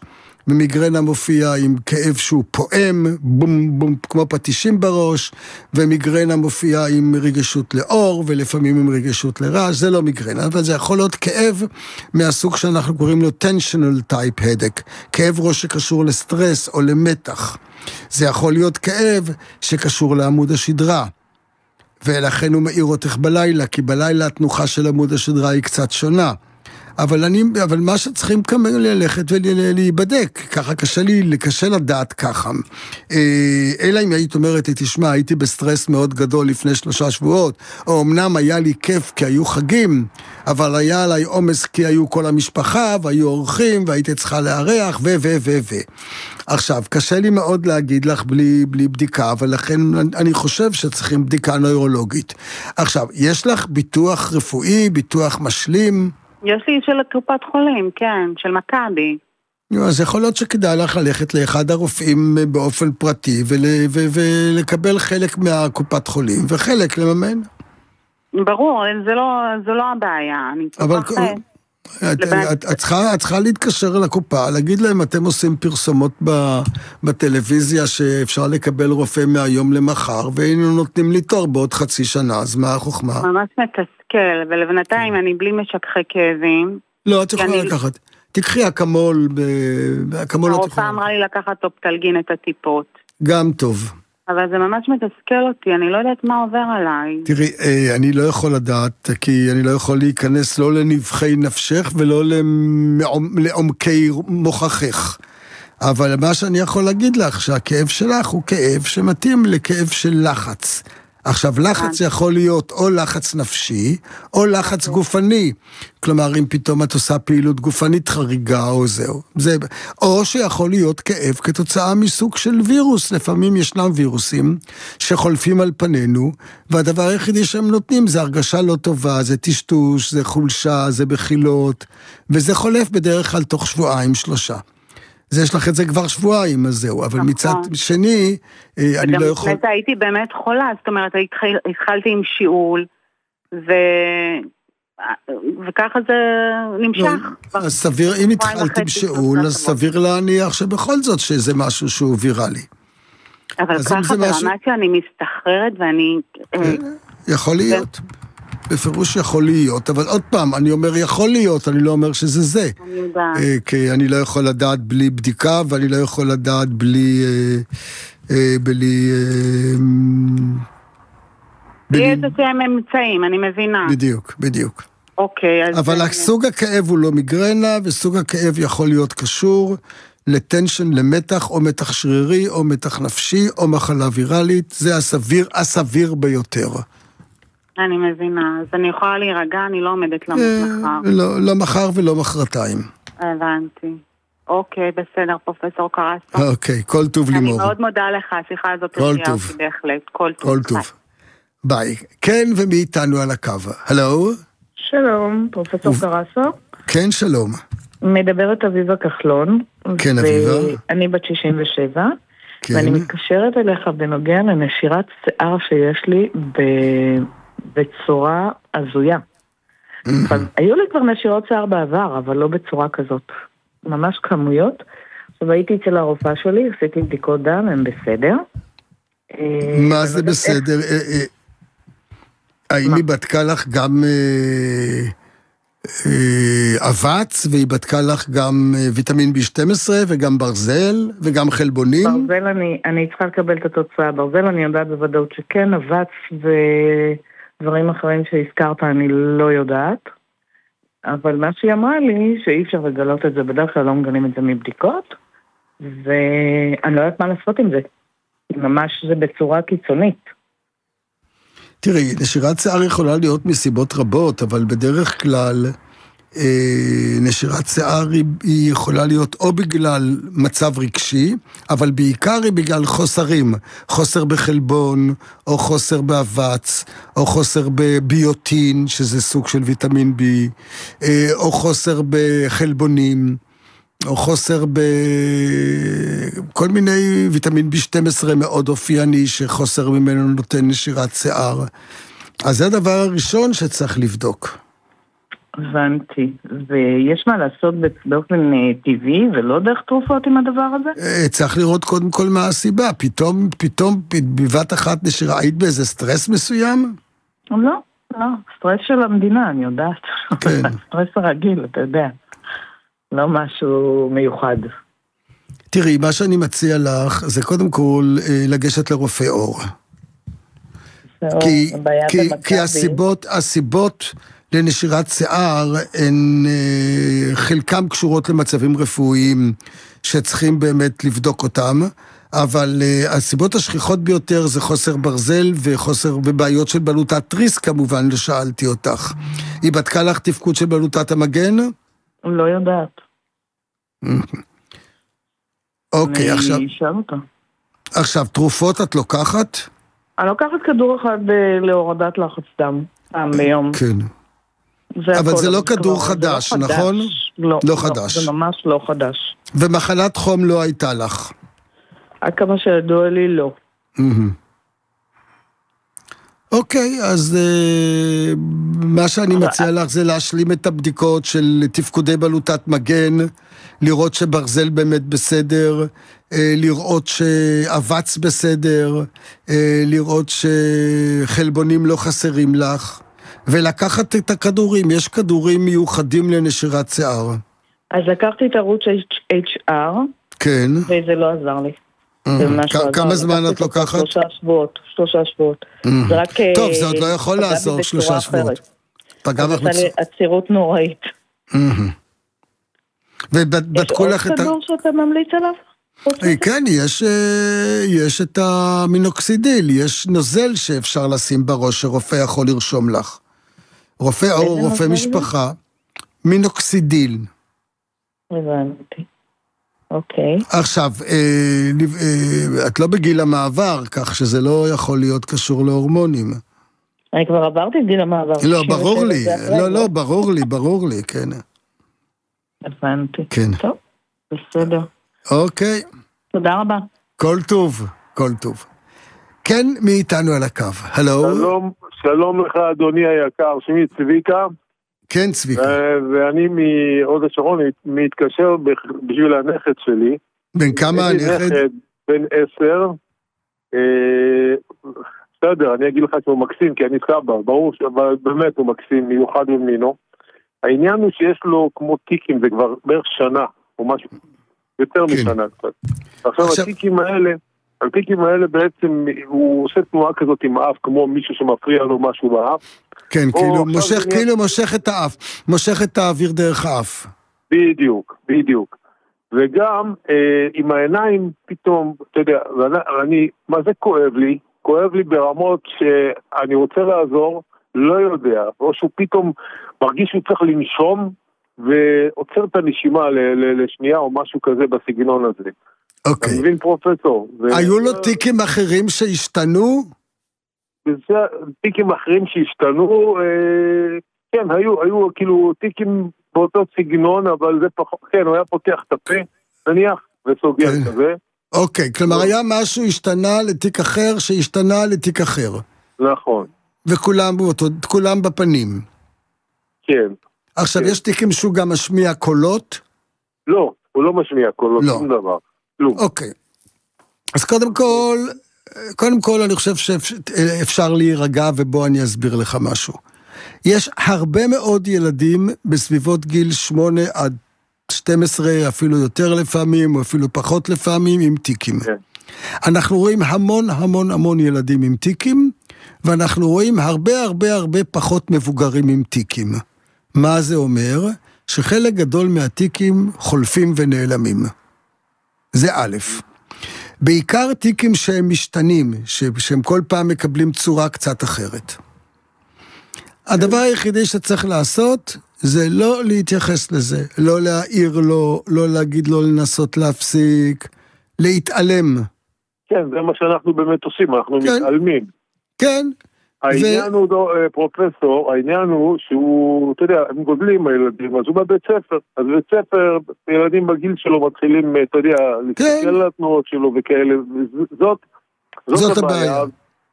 ומיגרנה מופיע עם כאב שהוא פועם, בום בום, כמו פטישים בראש, ומיגרנה מופיע עם רגשות לאור, ולפעמים עם רגשות לרעש, זה לא מיגרנה, אבל זה יכול להיות כאב מהסוג שאנחנו קוראים לו tensional type headache, כאב ראש שקשור לסטרס או למתח. זה יכול להיות כאב שקשור לעמוד השדרה, ולכן הוא מאיר אותך בלילה, כי בלילה התנוחה של עמוד השדרה היא קצת שונה. אבל אני, אבל מה שצריכים כמה ללכת ולהיבדק, ככה קשה לי, קשה לדעת ככה. אלא אם היית אומרת, תשמע, הייתי בסטרס מאוד גדול לפני שלושה שבועות, או אמנם היה לי כיף כי היו חגים, אבל היה עליי עומס כי היו כל המשפחה, והיו אורחים, והייתי צריכה לארח, ו, ו, ו, ו. עכשיו, קשה לי מאוד להגיד לך בלי, בלי בדיקה, ולכן אני חושב שצריכים בדיקה נוירולוגית. עכשיו, יש לך ביטוח רפואי, ביטוח משלים? יש לי של קופת חולים, כן, של מכבי. אז יכול להיות שכדאי לך ללכת לאחד הרופאים באופן פרטי, ול, ו, ולקבל חלק מהקופת חולים, וחלק לממן. ברור, זה לא, זה לא הבעיה. אני אבל את, את, את, צריכה, את צריכה להתקשר לקופה, להגיד להם, אתם עושים פרסומות ב, בטלוויזיה שאפשר לקבל רופא מהיום למחר, והיינו נותנים לי תור בעוד חצי שנה, אז מה החוכמה? ממש מתסכל, ולבנתיים אני בלי משככי כאבים. לא, את יכולה לקחת. תקחי אקמול, אקמול לא תיכולה. הרופאה אמרה לי לקחת טופטלגין את הטיפות. גם טוב. אבל זה ממש מתסכל אותי, אני לא יודעת מה עובר עליי. תראי, אני לא יכול לדעת, כי אני לא יכול להיכנס לא לנבחי נפשך ולא לעומקי מוכחך. אבל מה שאני יכול להגיד לך, שהכאב שלך הוא כאב שמתאים לכאב של לחץ. עכשיו, לחץ יכול להיות או לחץ נפשי, או לחץ גופני. כלומר, אם פתאום את עושה פעילות גופנית חריגה או זהו. זה, או שיכול להיות כאב כתוצאה מסוג של וירוס. לפעמים ישנם וירוסים שחולפים על פנינו, והדבר היחידי שהם נותנים זה הרגשה לא טובה, זה טשטוש, זה חולשה, זה בחילות, וזה חולף בדרך כלל תוך שבועיים, שלושה. זה יש לך את זה כבר שבועיים, אז זהו, אבל מצד שני, אני לא יכול... וגם הייתי באמת חולה, זאת אומרת, התחלתי עם שיעול, וככה זה נמשך. אז סביר, אם התחלתי עם שיעול, אז סביר להניח שבכל זאת שזה משהו שהוא ויראלי. אבל ככה ברמה שאני מסתחררת ואני... יכול להיות. בפירוש יכול להיות, אבל עוד פעם, אני אומר יכול להיות, אני לא אומר שזה זה. אני יודעת. כי אני לא יכול לדעת בלי בדיקה, ואני לא יכול לדעת בלי... בלי... בלי איזה שהם אמצעים, אני מבינה. בדיוק, בדיוק. אוקיי, אז... אבל סוג הכאב הוא לא מיגרנה, וסוג הכאב יכול להיות קשור לטנשן, למתח, או מתח שרירי, או מתח נפשי, או מחלה ויראלית. זה הסביר, הסביר ביותר. אני מבינה, אז אני יכולה להירגע, אני לא עומדת למות מחר. לא, לא מחר ולא מחרתיים. הבנתי. אוקיי, בסדר, פרופסור קרסו. אוקיי, כל טוב לימור. אני מאוד מודה לך, השיחה הזאת הרשיעה אותי בהחלט, כל טוב. כל טוב. ביי. כן, ומי איתנו על הקו? הלו? שלום, פרופסור קרסו. כן, שלום. מדברת אביבה כחלון. כן, אביבה. אני בת שישים ושבע. ואני מתקשרת אליך בנוגע לנשירת שיער שיש לי ב... בצורה הזויה. היו לי כבר נשירות שיער בעבר, אבל לא בצורה כזאת. ממש כמויות. עכשיו הייתי אצל הרופאה שלי, עשיתי בדיקות דם, הם בסדר. מה זה בסדר? האם היא בדקה לך גם אבץ, והיא בדקה לך גם ויטמין בי שתים עשרה, וגם ברזל, וגם חלבונים? ברזל אני צריכה לקבל את התוצאה. ברזל אני יודעת בוודאות שכן, אבץ ו... דברים אחרים שהזכרת אני לא יודעת, אבל מה שהיא אמרה לי, שאי אפשר לגלות את זה, בדרך כלל לא מגלים את זה מבדיקות, ואני לא יודעת מה לעשות עם זה. ממש זה בצורה קיצונית. תראי, נשירת שיער יכולה להיות מסיבות רבות, אבל בדרך כלל נשירת שיער היא יכולה להיות או בגלל מצב רגשי, אבל בעיקר היא בגלל חוסרים, חוסר בחלבון, או חוסר באבץ, או חוסר בביוטין, שזה סוג של ויטמין B, או חוסר בחלבונים, או חוסר בכל מיני ויטמין בי שתים עשרה מאוד אופייני, שחוסר ממנו נותן נשירת שיער. אז זה הדבר הראשון שצריך לבדוק. הבנתי. ויש מה לעשות באופן טבעי ולא דרך תרופות עם הדבר הזה? צריך לראות קודם כל מה הסיבה. פתאום, פתאום, בבת אחת נשארה, היית באיזה סטרס מסוים? לא, לא. סטרס של המדינה, אני יודעת. כן. סטרס הרגיל, אתה יודע. לא משהו מיוחד. תראי, מה שאני מציע לך, זה קודם כל לגשת לרופא אור. כי, כי, כי הסיבות, הסיבות לנשירת שיער הן חלקם קשורות למצבים רפואיים שצריכים באמת לבדוק אותם, אבל הסיבות השכיחות ביותר זה חוסר ברזל וחוסר בבעיות של בלוטת תריס, כמובן, לשאלתי אותך. היא בדקה לך תפקוד של בלוטת המגן? לא יודעת. אוקיי, עכשיו... אני אשאל אותה. עכשיו, תרופות את לוקחת? אני לוקחת כדור אחד להורדת לחץ דם, פעם ביום. כן. אבל זה לא כדור חדש, נכון? לא, לא חדש. זה ממש לא חדש. ומחלת חום לא הייתה לך? עד כמה שידוע לי, לא. אוקיי, אז מה שאני מציע לך זה להשלים את הבדיקות של תפקודי בלוטת מגן, לראות שברזל באמת בסדר, לראות שאבץ בסדר, לראות שחלבונים לא חסרים לך, ולקחת את הכדורים. יש כדורים מיוחדים לנשירת שיער. אז לקחתי את ערוץ אייץ' אר, כן. וזה לא עזר לי. כמה זמן את לוקחת? שלושה שבועות, שלושה שבועות. טוב, זה עוד לא יכול לעזור שלושה שבועות. פגע לך בצורה. עצירות נוראית. ובדקו לך את... יש עוד כדור שאתה ממליץ עליו? כן, יש את המינוקסידיל, יש נוזל שאפשר לשים בראש שרופא יכול לרשום לך. רופא או רופא משפחה, מינוקסידיל. הבנתי. אוקיי. עכשיו, את לא בגיל המעבר, כך שזה לא יכול להיות קשור להורמונים. אני כבר עברתי את גיל המעבר. לא, ברור לי, לא, לא, ברור לי, ברור לי, כן. הבנתי. כן. טוב, בסדר. אוקיי. תודה רבה. כל טוב, כל טוב. כן, מי איתנו על הקו? הלו? שלום, שלום לך אדוני היקר, שמי צביקה. כן, צביקה. ואני מהוד השרון מתקשר בשביל הנכד שלי. בן כמה הנכד? בן עשר. בסדר, אני אגיד לך שהוא מקסים, כי אני סבא, ברור שבאמת הוא מקסים, מיוחד במינו. העניין הוא שיש לו כמו טיקים, זה כבר בערך שנה, או משהו, יותר משנה קצת. עכשיו, הטיקים האלה, הטיקים האלה בעצם, הוא עושה תנועה כזאת עם האף, כמו מישהו שמפריע לו משהו באף. כן, כאילו מושך, כאילו מושך את האף, מושך את האוויר דרך האף. בדיוק, בדיוק. וגם אה, עם העיניים פתאום, אתה יודע, אני, מה זה כואב לי? כואב לי ברמות שאני רוצה לעזור, לא יודע, או שהוא פתאום מרגיש שהוא צריך לנשום, ועוצר את הנשימה ל- ל- לשנייה או משהו כזה בסגנון הזה. אוקיי. אני מבין פרופסור. ו... היו לו טיקים אחרים שהשתנו? וזה טיקים אחרים שהשתנו, אה, כן, היו, היו כאילו טיקים באותו סגנון, אבל זה פחות, כן, הוא היה פותח את הפה, נניח, וסוגר כן. כזה. אוקיי, כלומר היה משהו השתנה לתיק אחר, שהשתנה לתיק אחר. נכון. וכולם כולם בפנים. כן. עכשיו, כן. יש טיקים שהוא גם משמיע קולות? לא, הוא לא משמיע קולות, לא. שום דבר. לא. אוקיי. אז קודם כל, קודם כל אני חושב שאפשר להירגע, ובוא אני אסביר לך משהו. יש הרבה מאוד ילדים בסביבות גיל שמונה עד שתים עשרה, אפילו יותר לפעמים, או אפילו פחות לפעמים, עם טיקים. כן. אנחנו רואים המון המון המון ילדים עם טיקים, ואנחנו רואים הרבה הרבה הרבה פחות מבוגרים עם טיקים. מה זה אומר? שחלק גדול מהטיקים חולפים ונעלמים. זה א'. בעיקר טיקים שהם משתנים, שהם כל פעם מקבלים צורה קצת אחרת. הדבר היחידי שצריך לעשות, זה לא להתייחס לזה, לא להעיר לו, לא להגיד לו לנסות להפסיק, להתעלם. כן, זה מה שאנחנו באמת עושים, אנחנו כן. מתעלמים. כן. העניין ו... הוא, פרופסור, העניין הוא שהוא, אתה יודע, הם גודלים הילדים, אז הוא בבית ספר, אז בבית ספר, ילדים בגיל שלו מתחילים, אתה יודע, להסתכל על התנועות שלו וכאלה, זאת, זאת, זאת הבעיה. הבעיה.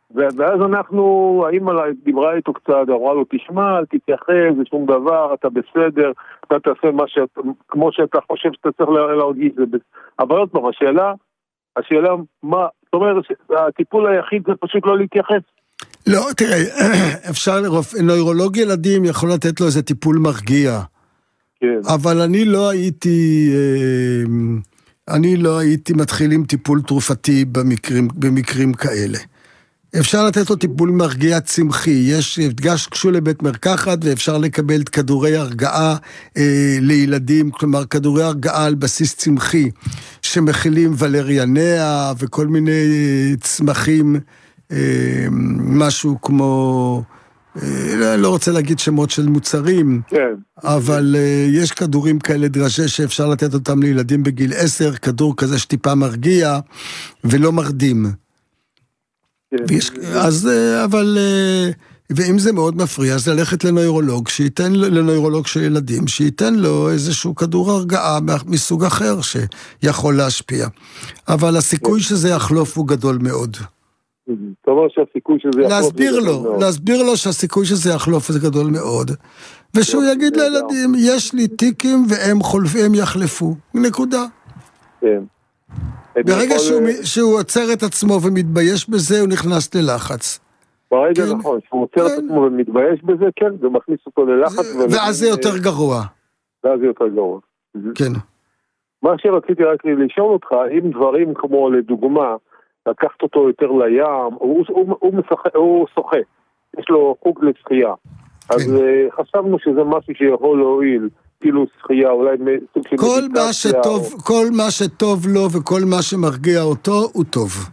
ואז אנחנו, האמא דיברה איתו קצת, אמרה לו, תשמע, אל תתייחס, זה שום דבר, אתה בסדר, אתה תעשה מה שאת, כמו שאתה חושב שאתה צריך להרגיש, אבל עוד פעם, השאלה, השאלה, מה, זאת אומרת, הטיפול היחיד זה פשוט לא להתייחס. לא, תראה, אפשר לרופא, נוירולוג ילדים יכול לתת לו איזה טיפול מרגיע. כן. אבל אני לא הייתי, אני לא הייתי מתחיל עם טיפול תרופתי במקרים, במקרים כאלה. אפשר לתת לו טיפול מרגיע צמחי, יש הדגש קשור לבית מרקחת, ואפשר לקבל את כדורי הרגעה אה, לילדים, כלומר כדורי הרגעה על בסיס צמחי, שמכילים ולריאניה וכל מיני צמחים, אה, משהו כמו, אה, לא רוצה להגיד שמות של מוצרים, כן. אבל אה, יש כדורים כאלה דרשה שאפשר לתת אותם לילדים בגיל עשר, כדור כזה שטיפה מרגיע ולא מרדים. ויש, אז, אבל, ואם זה מאוד מפריע, אז ללכת לנוירולוג, שייתן, לנוירולוג של ילדים, שייתן לו איזשהו כדור הרגעה מסוג אחר שיכול להשפיע. אבל הסיכוי שזה יחלוף הוא גדול מאוד. זאת אומרת שהסיכוי שזה יחלוף... להסביר לו, להסביר לו שהסיכוי שזה יחלוף זה גדול מאוד, ושהוא יגיד לילדים, יש לי טיקים והם חולפים יחלפו. נקודה. כן. ברגע שהוא, שהוא עוצר את עצמו ומתבייש בזה, הוא נכנס ללחץ. ברגע כן? נכון, שהוא עוצר כן. את עצמו ומתבייש בזה, כן, זה מכניס אותו ללחץ. ואז זה יותר גרוע. ואז זה יותר גרוע. כן. מה שרציתי רק לשאול אותך, אם דברים כמו לדוגמה, לקחת אותו יותר לים, הוא, הוא, הוא, משחק, הוא שוחה, יש לו חוג לשחייה. כן. אז חשבנו שזה משהו שיכול להועיל. כאילו שחייה, אולי סוג של כל מה שטוב, או... כל מה שטוב לו וכל מה שמרגיע אותו, הוא טוב.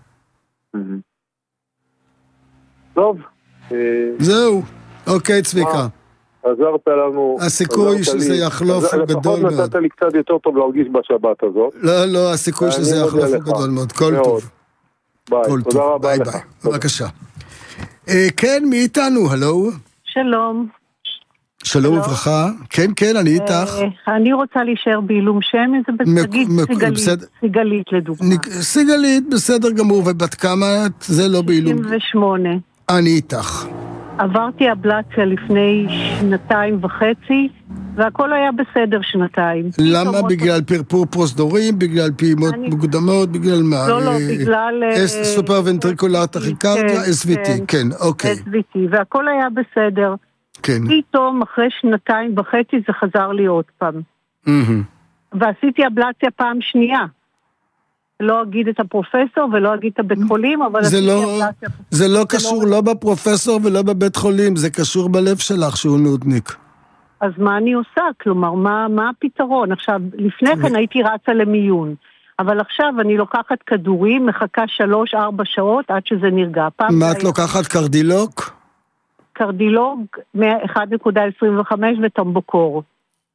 טוב. זהו. אוקיי, צביקה. עזרת לנו. הסיכוי שזה יחלוף הוא גדול מאוד. לפחות נתת לי קצת יותר טוב להרגיש בשבת הזאת. לא, לא, הסיכוי שזה יחלוף הוא גדול מאוד. כל טוב. ביי, תודה רבה לך. בבקשה. כן, מי איתנו? הלו? שלום. שלום וברכה, כן, כן, אני איתך. אני רוצה להישאר בעילום שם, זה סיגלית לדוגמה. סיגלית, בסדר גמור, ובת כמה את? זה לא בעילום. שישים ושמונה. אני איתך. עברתי אבלציה לפני שנתיים וחצי, והכל היה בסדר שנתיים. למה? בגלל פרפור פרוזדורים, בגלל פעימות מוקדמות, בגלל מה? לא, לא, בגלל... סופר ונטריקולר טכיקרדיה, אס וי טי, כן, אוקיי. אס וי טי, והכל היה בסדר. כן. פתאום אחרי שנתיים וחצי זה חזר לי עוד פעם. Mm-hmm. ועשיתי אבלציה פעם שנייה. לא אגיד את הפרופסור ולא אגיד את הבית חולים, אבל זה לא, זה לא קשור לא בפרופסור ולא בבית חולים, זה קשור בלב שלך שהוא נודניק. אז מה אני עושה? כלומר, מה, מה הפתרון? עכשיו, לפני כן הייתי רצה למיון, אבל עכשיו אני לוקחת כדורים, מחכה שלוש, ארבע שעות עד שזה נרגע. מה את לוקחת? קרדילוג? קרדילוג אחד נקודה עשרים וחמש וטמבוקור.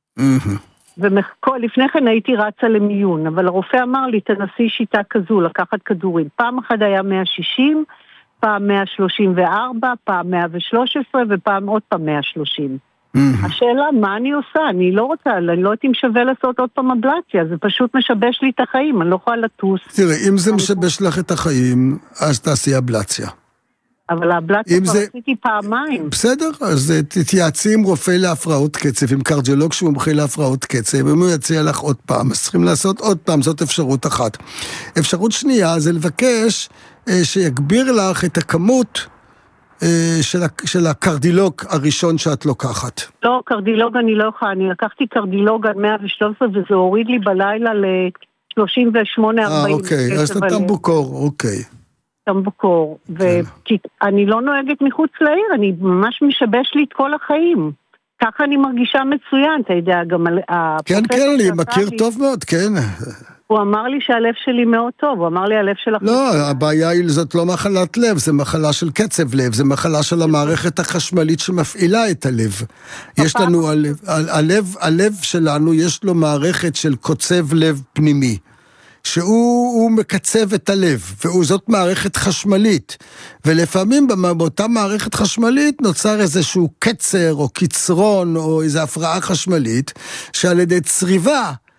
ולפני כן הייתי רצה למיון, אבל הרופא אמר לי, תנסי שיטה כזו, לקחת כדורים. פעם אחת היה מאה ושישים, פעם מאה שלושים וארבע, פעם מאה ושלוש עשרה, ופעם עוד פעם מאה ושלושים. השאלה, מה אני עושה? אני לא רוצה, אני לא הייתי משווה לעשות עוד פעם אבלציה, זה פשוט משבש לי את החיים, אני לא יכולה לטוס. תראי, אם זה משבש לך את החיים, אז תעשי אבלציה. אבל האבלציה כבר עשיתי פעמיים. בסדר, אז תתייעצי עם רופא להפרעות קצב, עם קרדיולוג שהוא מומחה להפרעות קצב, אם הוא יציע לך עוד פעם, אז צריכים לעשות עוד פעם, זאת אפשרות אחת. אפשרות שנייה זה לבקש שיגביר לך את הכמות של, של הקרדילוג הראשון שאת לוקחת. לא, קרדילוג אני לא יכולה, אני לקחתי קרדילוג עד מאה ושלוש עשרה וזה הוריד לי בלילה ל-שלושים ושמונה ארבעים. אה, אוקיי, אז אתה טמבוקור, אוקיי. טמבוקור, ואני לא נוהגת מחוץ לעיר, אני ממש משבש לי את כל החיים. ככה אני מרגישה מצוין, אתה יודע, גם... כן, כן, אני מכיר טוב מאוד, כן. הוא אמר לי שהלב שלי מאוד טוב, הוא אמר לי הלב שלך... לא, הבעיה היא זאת לא מחלת לב, זה מחלה של קצב לב, זה מחלה של המערכת החשמלית שמפעילה את הלב. יש לנו, הלב, הלב שלנו יש לו מערכת של קוצב לב פנימי. שהוא מקצב את הלב, וזאת מערכת חשמלית, ולפעמים באותה מערכת חשמלית נוצר איזשהו קצר או קצרון או איזו הפרעה חשמלית, שעל ידי צריבה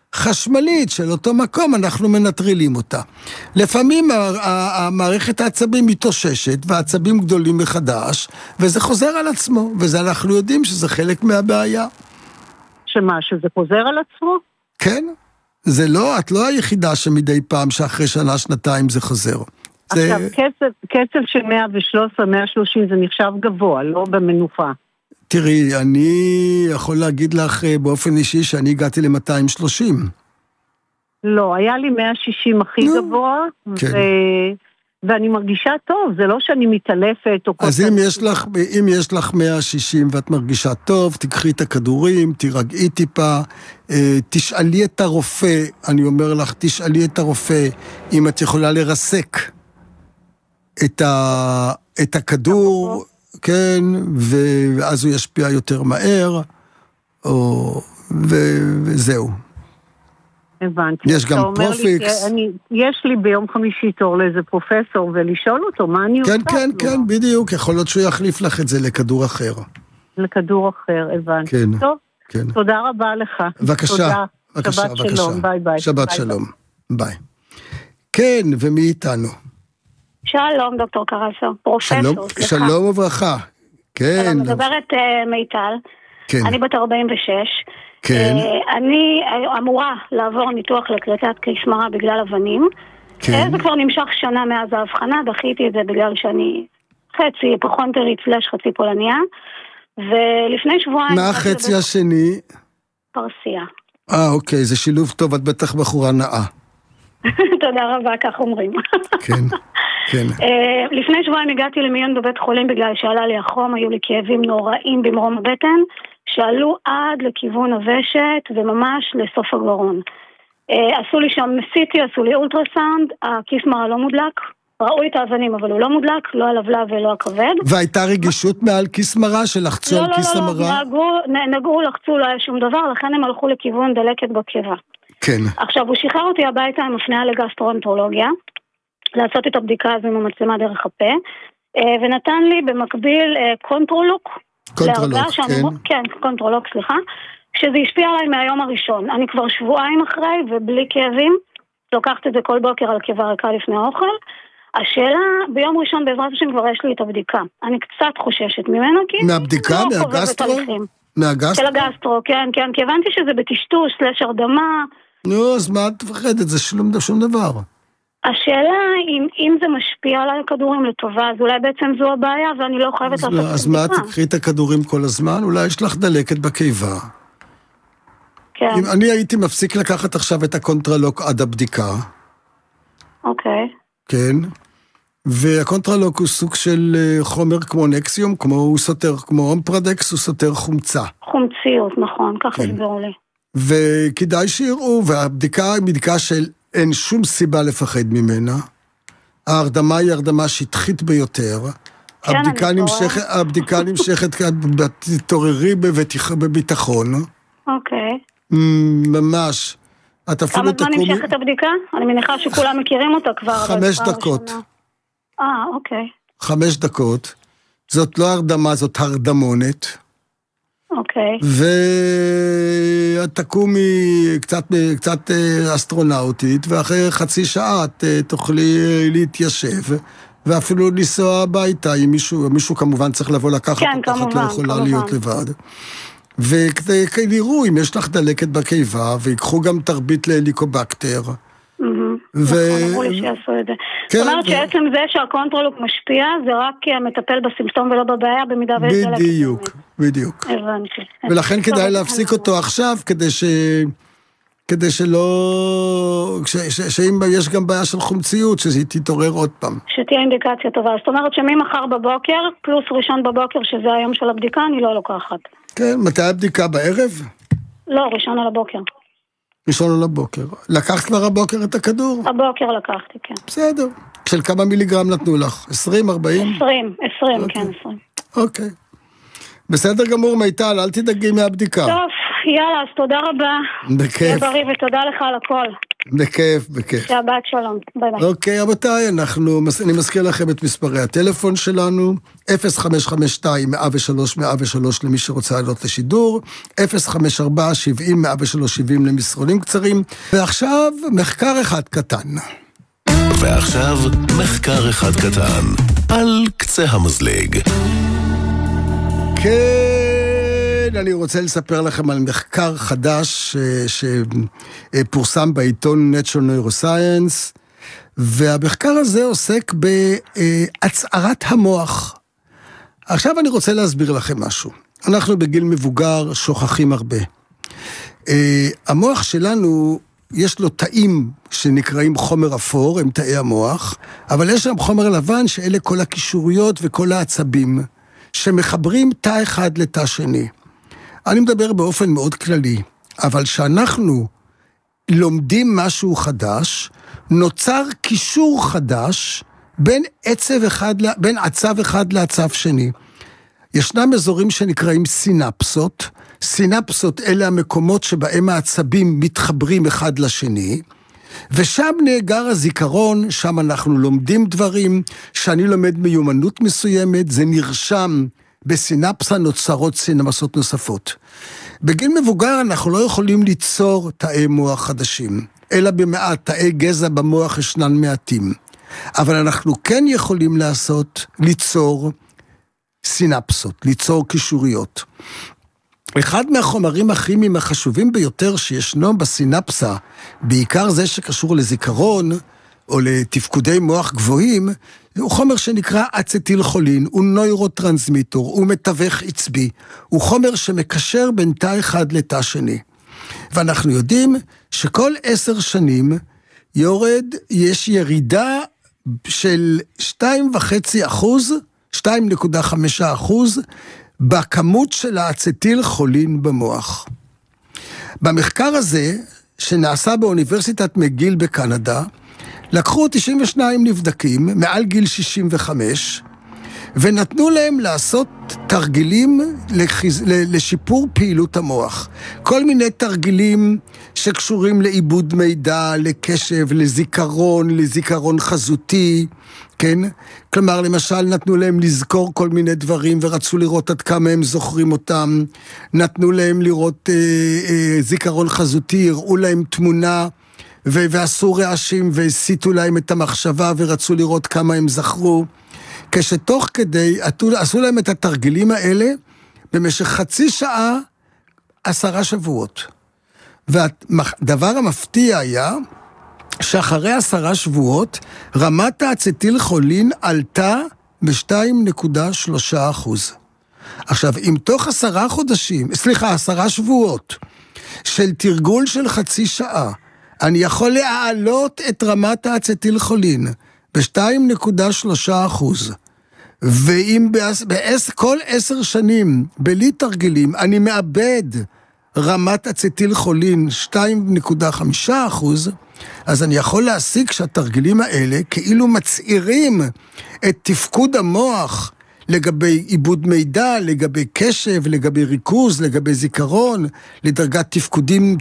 חשמלית של אותו מקום, אנחנו מנטרלים אותה. לפעמים המערכת העצבים מתאוששת, והעצבים גדולים מחדש, וזה חוזר על עצמו, וזה אנחנו יודעים שזה חלק מהבעיה. שמה, שזה חוזר על עצמו? כן. זה לא, את לא היחידה שמדי פעם שאחרי שנה, שנתיים זה חוזר. עכשיו, קצב, קצב של מאה ושלוש עשרה, מאה ושלושים זה נחשב גבוה, לא במנופה. תראי, אני יכול להגיד לך באופן אישי שאני הגעתי ל-מאתיים ושלושים. לא, היה לי מאה ושישים הכי גבוה, כן. ו... ואני מרגישה טוב, זה לא שאני מתעלפת או... אז אם יש לך, אם יש לך מאה ושישים ואת מרגישה טוב, תקחי את הכדורים, תירגעי טיפה, תשאלי את הרופא, אני אומר לך, תשאלי את הרופא אם את יכולה לרסק את, ה... את הכדור, כן, ואז הוא ישפיע יותר מהר, או... וזהו. הבנתי. יש גם פרופיקס. אני, יש לי ביום חמישי תור לאיזה פרופסור, ולשאול אותו מה אני כן, עושה. כן, כן, כן, בדיוק. יכול להיות שהוא יחליף לך את זה לכדור אחר. לכדור אחר, הבנתי. כן. טוב, כן. תודה רבה לך. בבקשה. תודה. בבקשה, שבת בבקשה. שלום, ביי ביי. שבת ביי שלום. ביי. כן, ומי איתנו? שלום, דוקטור קרסו. פרופסור, שלום, סליחה. שלום וברכה. כן. אני מדברת uh, מיטל. כן. אני בת ארבעים ושש. כן. Uh, אני אמורה לעבור ניתוח לכריתת כיס-מרה בגלל אבנים. כן. זה כבר נמשך שנה מאז ההבחנה, דחיתי את זה בגלל שאני חצי היפוכונדרית סלש חצי פולניה. ולפני שבועיים... מה החצי השני? פרסיה. אה, אוקיי, זה שילוב טוב, את בטח בחורה נאה. תודה רבה, כך אומרים. כן, כן. לפני שבועיים הגעתי למיון בבית חולים בגלל שעלה לי החום, היו לי כאבים נוראים במרום הבטן, שעלו עד לכיוון הוושת וממש לסוף הגרון. עשו לי שם סיטי, עשו לי אולטרסאונד, הכיס-מרה לא מודלק, ראו את האבנים אבל הוא לא מודלק, לא הלבלב ולא הכבד. והייתה רגישות מעל כיס-מרה שלחצו על כיס-המרה? לא, לא, לא, נגעו, לחצו, לא היה שום דבר, לכן הם הלכו לכיוון דלקת בקיבה. כן. עכשיו, הוא שחרר אותי הביתה עם הפניה לגסטרואנטרולוגיה, לעשות את הבדיקה הזו עם המצלמה דרך הפה, ונתן לי במקביל קונטרולוק. קונטרולוק, כן. כן, קונטרולוק, סליחה. שזה השפיע עליי מהיום הראשון. אני כבר שבועיים אחרי ובלי כאבים, לוקחת את זה כל בוקר על קיבה ריקה לפני האוכל. השאלה, ביום ראשון בעזרת השם כבר יש לי את הבדיקה. אני קצת חוששת ממנה, כי... מהבדיקה? מהגסטרו? מהגסטרו? של הגסטרו, כן, כן, כי הבנתי שזה בטשטוש, סלש הרדמה. נו, אז מה את מפחדת? זה שום דבר. השאלה, אם, אם זה משפיע על הכדורים לטובה, אז אולי בעצם זו הבעיה, ואני לא חייבת לעשות את זה. אז מה, תקחי את הכדורים כל הזמן? אולי יש לך דלקת בקיבה. כן. אם אני הייתי מפסיק לקחת עכשיו את הקונטרלוק עד הבדיקה. אוקיי. כן. והקונטרלוק הוא סוג של חומר כמו נקסיום, כמו הוא סותר, כמו אומפרדקס, הוא סותר חומצה. חומציות, נכון, ככה הסבירו לי. וכדאי שיראו, והבדיקה היא בדיקה של אין שום סיבה לפחד ממנה. ההרדמה היא הרדמה שטחית ביותר. כן, הבדיקה נמשכת, הבדיקה נמשכת בתתעוררי בביטחון. אוקיי. ממש. כמה זמן נמשכת הבדיקה? אני מניחה שכולם מכירים אותה כבר. חמש דקות. אה, אוקיי. חמש דקות. זאת לא הרדמה, זאת הרדמונת. אוקיי. ואת תקומי קצת, קצת אסטרונאוטית, ואחרי חצי שעה את תוכלי להתיישב, ואפילו לנסוע הביתה, אם מישהו, מישהו כמובן צריך לבוא לקחת כן, אותך, כמובן, את לא יכולה כמובן. להיות לבד. וכדי לראו אם יש לך דלקת בקיבה, ויקחו גם תרבית להליקובקטר. נכון, אמרו לי שיעשו את זה. זאת אומרת שעצם זה שהקונטרולוק משפיע, זה רק מטפל בסימפטום ולא בבעיה, במידה ויש דלקת. בדיוק, בדיוק. הבנתי. ולכן כדאי להפסיק אותו עכשיו, כדי ש... כדי שלא... שאם יש גם בעיה של חומציות, שזה תתעורר עוד פעם. שתהיה אינדיקציה טובה. זאת אומרת שממחר בבוקר, פלוס ראשון בבוקר, שזה היום של הבדיקה, אני לא לוקחת. כן, מתי הבדיקה? בערב? לא, ראשון על הבוקר. ראשון על הבוקר. לקחת כבר הבוקר את הכדור? הבוקר לקחתי, כן. בסדר. של כמה מיליגרם נתנו לך? עשרים, ארבעים? עשרים, עשרים, כן, עשרים. אוקיי. בסדר גמור, מיטל, אל תדאגי מהבדיקה. טוב, יאללה, אז תודה רבה. בכיף. תהיה בריא ותודה לך על הכל. בכיף, בכיף. שבת שלום, ביי ביי. אוקיי, רבותיי, אנחנו, אני מזכיר לכם את מספרי הטלפון שלנו, אפס חמש חמש שתיים מאה ושלוש מאה ושלוש למי שרוצה לעלות לשידור, אפס חמש ארבע שבעים מאה ושלוש שבעים למסרונים קצרים, ועכשיו מחקר אחד קטן. ועכשיו מחקר אחד קטן, על קצה המזלג. כן, אני רוצה לספר לכם על מחקר חדש שפורסם בעיתון Nature Neuroscience, והמחקר הזה עוסק בהצערת המוח. עכשיו אני רוצה להסביר לכם משהו. אנחנו בגיל מבוגר שוכחים הרבה. המוח שלנו, יש לו תאים שנקראים חומר אפור, הם תאי המוח, אבל יש שם חומר לבן שאלה כל הקישוריות וכל העצבים, שמחברים תא אחד לתא שני. אני מדבר באופן מאוד כללי, אבל שאנחנו לומדים משהו חדש, נוצר קישור חדש בין עצב אחד, בין עצב אחד לעצב שני. ישנם אזורים שנקראים סינפסות, סינפסות אלה המקומות שבהם העצבים מתחברים אחד לשני, ושם נאגר הזיכרון, שם אנחנו לומדים דברים, שאני לומד מיומנות מסוימת, זה נרשם בסינפסה, נוצרות סינפסות נוספות. בגיל מבוגר אנחנו לא יכולים ליצור תאי מוח חדשים, אלא במעט תאי גזע במוח ישנן מעטים. אבל אנחנו כן יכולים לעשות, ליצור סינפסות, ליצור קישוריות. אחד מהחומרים הכימיים החשובים ביותר שישנו בסינפסה, בעיקר זה שקשור לזיכרון או לתפקודי מוח גבוהים, הוא חומר שנקרא אצטיל חולין, הוא נוירוטרנסמיטור, הוא מתווך עצבי, הוא חומר שמקשר בין תא אחד לתא שני. ואנחנו יודעים שכל עשר שנים יורד, יש ירידה של שתיים וחצי אחוז, שתיים נקודה חמש אחוז, בכמות של האצטיל חולין במוח. במחקר הזה, שנעשה באוניברסיטת מגיל בקנדה, לקחו תשעים ושניים נבדקים מעל גיל שישים וחמש, ונתנו להם לעשות תרגילים לחיז... לשיפור פעילות המוח. כל מיני תרגילים שקשורים לעיבוד מידע, לקשב, לזיכרון, לזיכרון חזותי, כן? כלומר, למשל, נתנו להם לזכור כל מיני דברים, ורצו לראות עד כמה הם זוכרים אותם. נתנו להם לראות אה, אה, זיכרון חזותי, הראו להם תמונה, ו- ועשו רעשים, והסיטו להם את המחשבה, ורצו לראות כמה הם זכרו. כשתוך כדי, עשו להם את התרגילים האלה, במשך חצי שעה, עשרה שבועות. והדבר המפתיע היה, שאחרי עשרה שבועות, רמת האצטיל חולין עלתה ב-שתיים נקודה שלוש אחוז. עכשיו, אם תוך עשרה חודשים, סליחה, עשרה שבועות, של תרגול של חצי שעה, אני יכול להעלות את רמת האצטיל חולין ב-שתיים נקודה שלוש אחוז, ואם בעשר, כל עשר שנים, בלי תרגילים, אני מאבד רמת אצטיל חולין שתיים נקודה חמש אחוז, אז אני יכול להסיק שהתרגילים האלה כאילו מצעירים את תפקוד המוח לגבי עיבוד מידע, לגבי קשב, לגבי ריכוז, לגבי זיכרון, לדרגת תפקודים,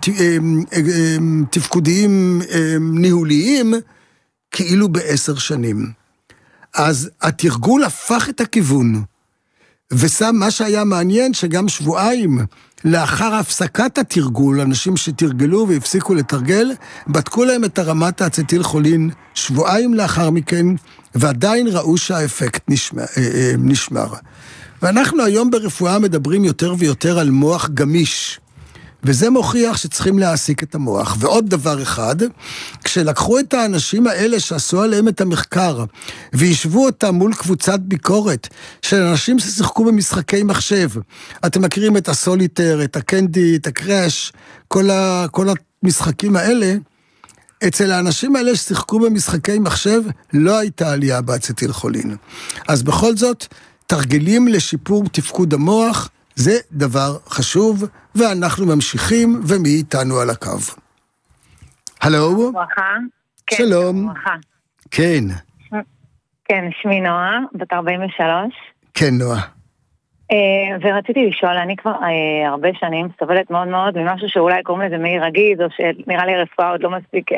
תפקודיים ניהוליים, כאילו בעשר שנים. אז התרגול הפך את הכיוון, ושם מה שהיה מעניין שגם שבועיים לאחר הפסקת התרגול, אנשים שתרגלו והפסיקו לתרגל, בדקו להם את הרמת האצטיל חולין שבועיים לאחר מכן, ועדיין ראו שהאפקט נשמר. נשמר. ואנחנו היום ברפואה מדברים יותר ויותר על מוח גמיש, וזה מוכיח שצריכים להעסיק את המוח. ועוד דבר אחד, כשלקחו את האנשים האלה שעשו עליהם את המחקר, וישבו אותם מול קבוצת ביקורת, של אנשים ששיחקו במשחקי מחשב, אתם מכירים את הסוליטר, את הקנדי, את הקראש, כל, ה, כל המשחקים האלה, אצל האנשים האלה ששיחקו במשחקי מחשב, לא הייתה עלייה באצטיל חולין. אז בכל זאת, תרגילים לשיפור תפקוד המוח, זה דבר חשוב, ואנחנו ממשיכים, ומי איתנו על הקו. הלו? ברכה. שלום. ברכה. כן. כן, שמי נועה, בת ארבעים ושלוש. כן, נועה. ורציתי לשאול, אני כבר הרבה שנים סובלת מאוד מאוד ממשהו שאולי קוראים לזה מעי רגיז, או שנראה לי רפואה עוד לא מספיק,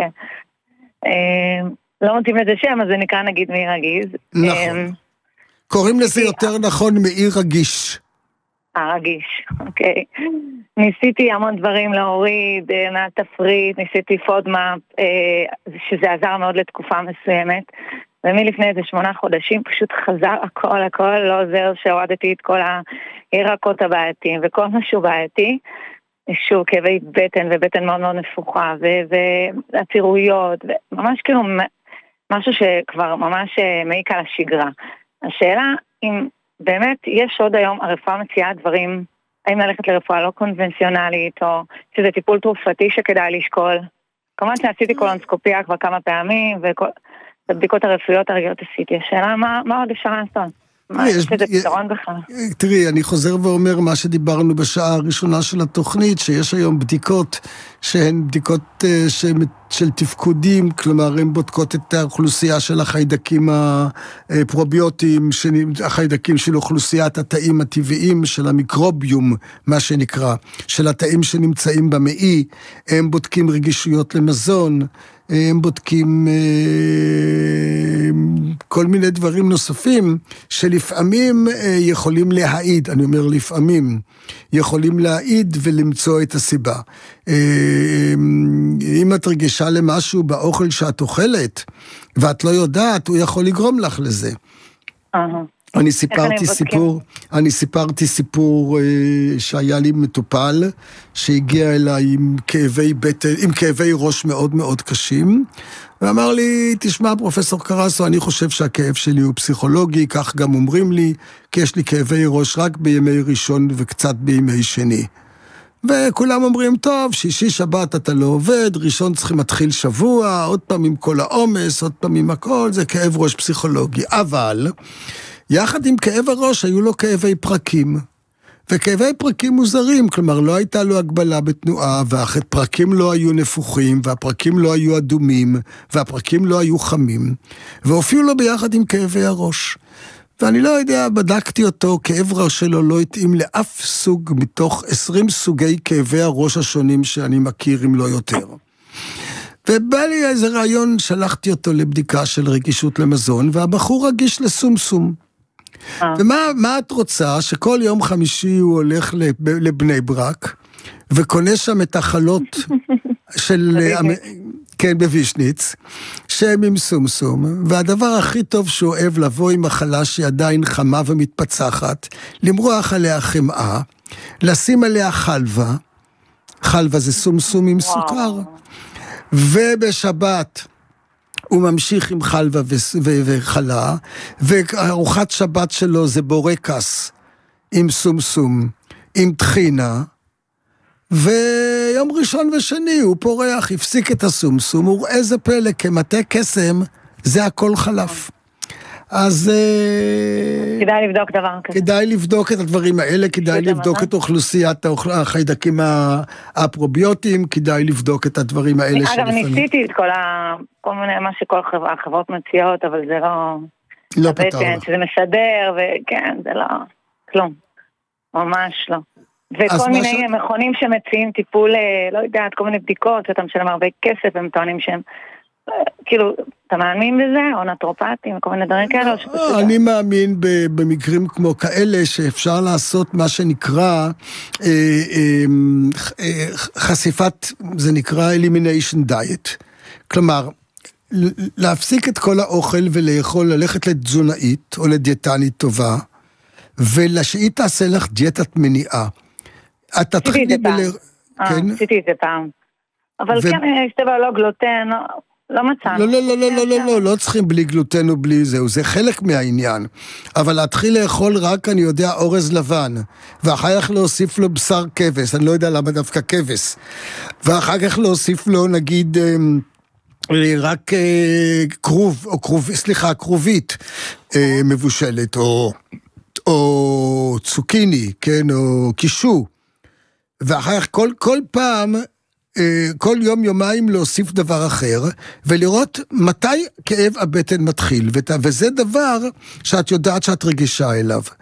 לא מוצאים לזה שם, אז זה נקרא נגיד מעי רגיז. נכון. קוראים לזה יותר נכון מעי רגיש. אה, רגיש, אוקיי. ניסיתי המון דברים להוריד מהתפריט, ניסיתי פודמאפ, שזה עזר מאוד לתקופה מסוימת. ומלפני איזה שמונה חודשים פשוט חזר הכל, הכל, לא עוזר שהורדתי את כל הירקות הבעייתיים וכל משהו בעייתי, שוב, כאבי בטן ובטן מאוד מאוד נפוחה, והצירויות, וממש כאילו משהו שכבר ממש מעיק על השגרה. השאלה אם באמת יש עוד היום, הרפואה מציעה דברים, האם ללכת לרפואה לא קונבנציונלית, או שזה טיפול תרופתי שכדאי לשקול. כמובן שעשיתי קולונוסקופיה כבר כמה פעמים, וכל... בבדיקות הרפואיות הרגילות עשיתי. השאלה, מה, מה עוד אפשר לעשות? מה, יש איזה פתרון בכלל? תראי, אני חוזר ואומר מה שדיברנו בשעה הראשונה של התוכנית, שיש היום בדיקות שהן בדיקות של תפקודים, כלומר, הן בודקות את האוכלוסייה של החיידקים הפרוביוטיים, החיידקים של אוכלוסיית התאים הטבעיים, של המיקרוביום, מה שנקרא, של התאים שנמצאים במעי, הם בודקים רגישויות למזון, הם בודקים כל מיני דברים נוספים שלפעמים יכולים להעיד, אני אומר לפעמים, יכולים להעיד ולמצוא את הסיבה. אם את רגישה למשהו באוכל שאת אוכלת, ואת לא יודעת, הוא יכול לגרום לך לזה. אני סיפרתי סיפור, אני סיפרתי סיפור שהיה לי מטופל, שהגיע אליי עם כאבי בטן, עם כאבי ראש מאוד מאוד קשים, ואמר לי, תשמע פרופסור קרסו, אני חושב שהכאב שלי הוא פסיכולוגי, כך גם אומרים לי, כי יש לי כאבי ראש רק בימי ראשון וקצת בימי שני. וכולם אומרים, טוב, שישי שבת אתה לא עובד, ראשון צריכים להתחיל שבוע, עוד פעם עם כל העומס, עוד פעם עם הכל, זה כאב ראש פסיכולוגי. אבל יחד עם כאב הראש היו לו כאבי פרקים, וכאבי פרקים מוזרים, כלומר לא הייתה לו הגבלה בתנועה, והפרקים לא היו נפוחים, והפרקים לא היו אדומים, והפרקים לא היו חמים, והופיעו לו ביחד עם כאבי הראש. ואני לא יודע, בדקתי אותו, כאב ראש שלו לא התאים לאף סוג מתוך עשרים סוגי כאבי הראש השונים שאני מכיר, אם לא יותר. ובא לי איזה רעיון, שלחתי אותו לבדיקה של רגישות למזון, והבחור רגיש לסומסום. ומה מה את רוצה? שכל יום חמישי הוא הולך לבני ברק, וקונה שם את החלות של... כן, בווישניץ, שהם עם סומסום, והדבר הכי טוב שהוא אוהב לבוא עם מחלה שהיא עדיין חמה ומתפצחת, למרוח עליה חמאה, לשים עליה חלבה, חלבה זה סומסום עם סוכר, ובשבת הוא ממשיך עם חלבה וחלה, וארוחת שבת שלו זה בורקס עם סומסום, עם טחינה, ויום ראשון ושני הוא פורח, הפסיק את הסומסום, הוא איזה פלא, כמטה קסם, זה הכל חלף. אז כדאי לבדוק דבר כזה. כדאי לבדוק את הדברים האלה, כדאי לבדוק את אוכלוסיית החיידקים הפרוביוטיים, כדאי לבדוק את הדברים האלה. אגב, ניסיתי את כל מיני, מה שכל החברות מציעות, אבל זה לא... לא פתר. שזה מסדר, וכן, זה לא... כלום. ממש לא. וכל מיני ש... מכונים שמציעים טיפול, לא יודעת, כל מיני בדיקות, שאתה משלם הרבה כסף, הם טוענים שהם, כאילו, אתה מאמין בזה, או נטרופטים, כל מיני דברים כאלה? אני מאמין במקרים כמו כאלה, שאפשר לעשות מה שנקרא, חשיפת, זה נקרא elimination diet. כלומר, להפסיק את כל האוכל ולאכול, ללכת לתזונאית, או לדיאטנית טובה, ולשאית תעשה לך דיאטת מניעה. אתה תחילי בל... כן? עשיתי את זה פעם. אבל כן, יש דבר לא גלוטן, לא מצאנו. לא, לא, לא, לא, לא, לא, לא, לא צריכים בלי גלוטן או בלי זהו, זה חלק מהעניין. אבל להתחיל לאכול רק, אני יודע, אורז לבן, ואחר כך להוסיף לו בשר כבש, אני לא יודע למה דווקא כבש, ואחר כך להוסיף לו, נגיד, רק כרוב, או כרוב, סליחה, כרובית מבושלת, או... או צוקיני, כן, או קישו, ואחר כך כל, כל פעם, כל יום יומיים להוסיף דבר אחר, ולראות מתי כאב הבטן מתחיל, וזה דבר שאת יודעת שאת רגישה אליו.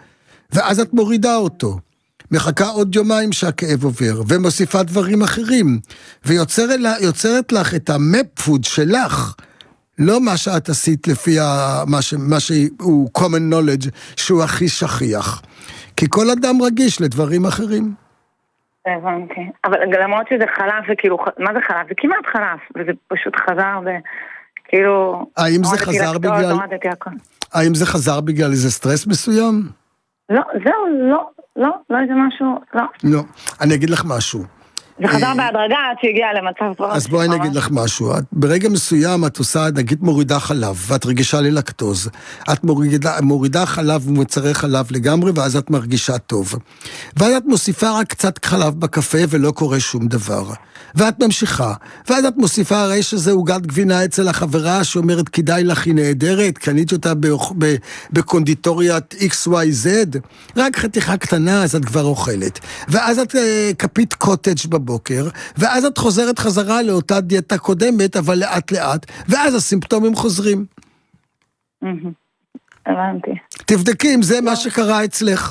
ואז את מורידה אותו. מחכה עוד יומיים שהכאב עובר, ומוסיפה דברים אחרים, ויוצרת לך את המפפוד שלך, לא מה שאת עשית לפי מה, ש, מה שהוא common knowledge, שהוא הכי שכיח. כי כל אדם רגיש לדברים אחרים. הבנתי. אבל למרות שזה חלף, וכאילו, מה זה חלף? זה כמעט חלף, וזה פשוט חזר, וכאילו... האם זה חזר בגלל... האם זה חזר בגלל איזה סטרס מסוים? לא, זהו, לא, לא, לא איזה משהו, לא. לא, אני אגיד לך משהו. זה חזר בהדרגה עד שהגיע למצב... אז בואי נגיד לך משהו. ברגע מסוים את עושה, נגיד מורידה חלב, ואת רגישה ללקטוז. את מורידה, מורידה חלב ומוצרי חלב לגמרי, ואז את מרגישה טוב. ואז את מוסיפה רק קצת חלב בקפה, ולא קורה שום דבר. ואת ממשיכה. ואז את מוסיפה הרי שזה עוגת גבינה אצל החברה, שאומרת כדאי לך, היא נהדרת, קניתי אותה בקונדיטוריית אקס וואי זד, רק חתיכה קטנה, אז את כבר אוכלת. ואז את כפית קוטג' בבוקר, ואז את חוזרת חזרה לאותה דיאטה קודמת, אבל לאט לאט, ואז הסימפטומים חוזרים. הבנתי. תבדקי אם זה מה שקרה אצלך.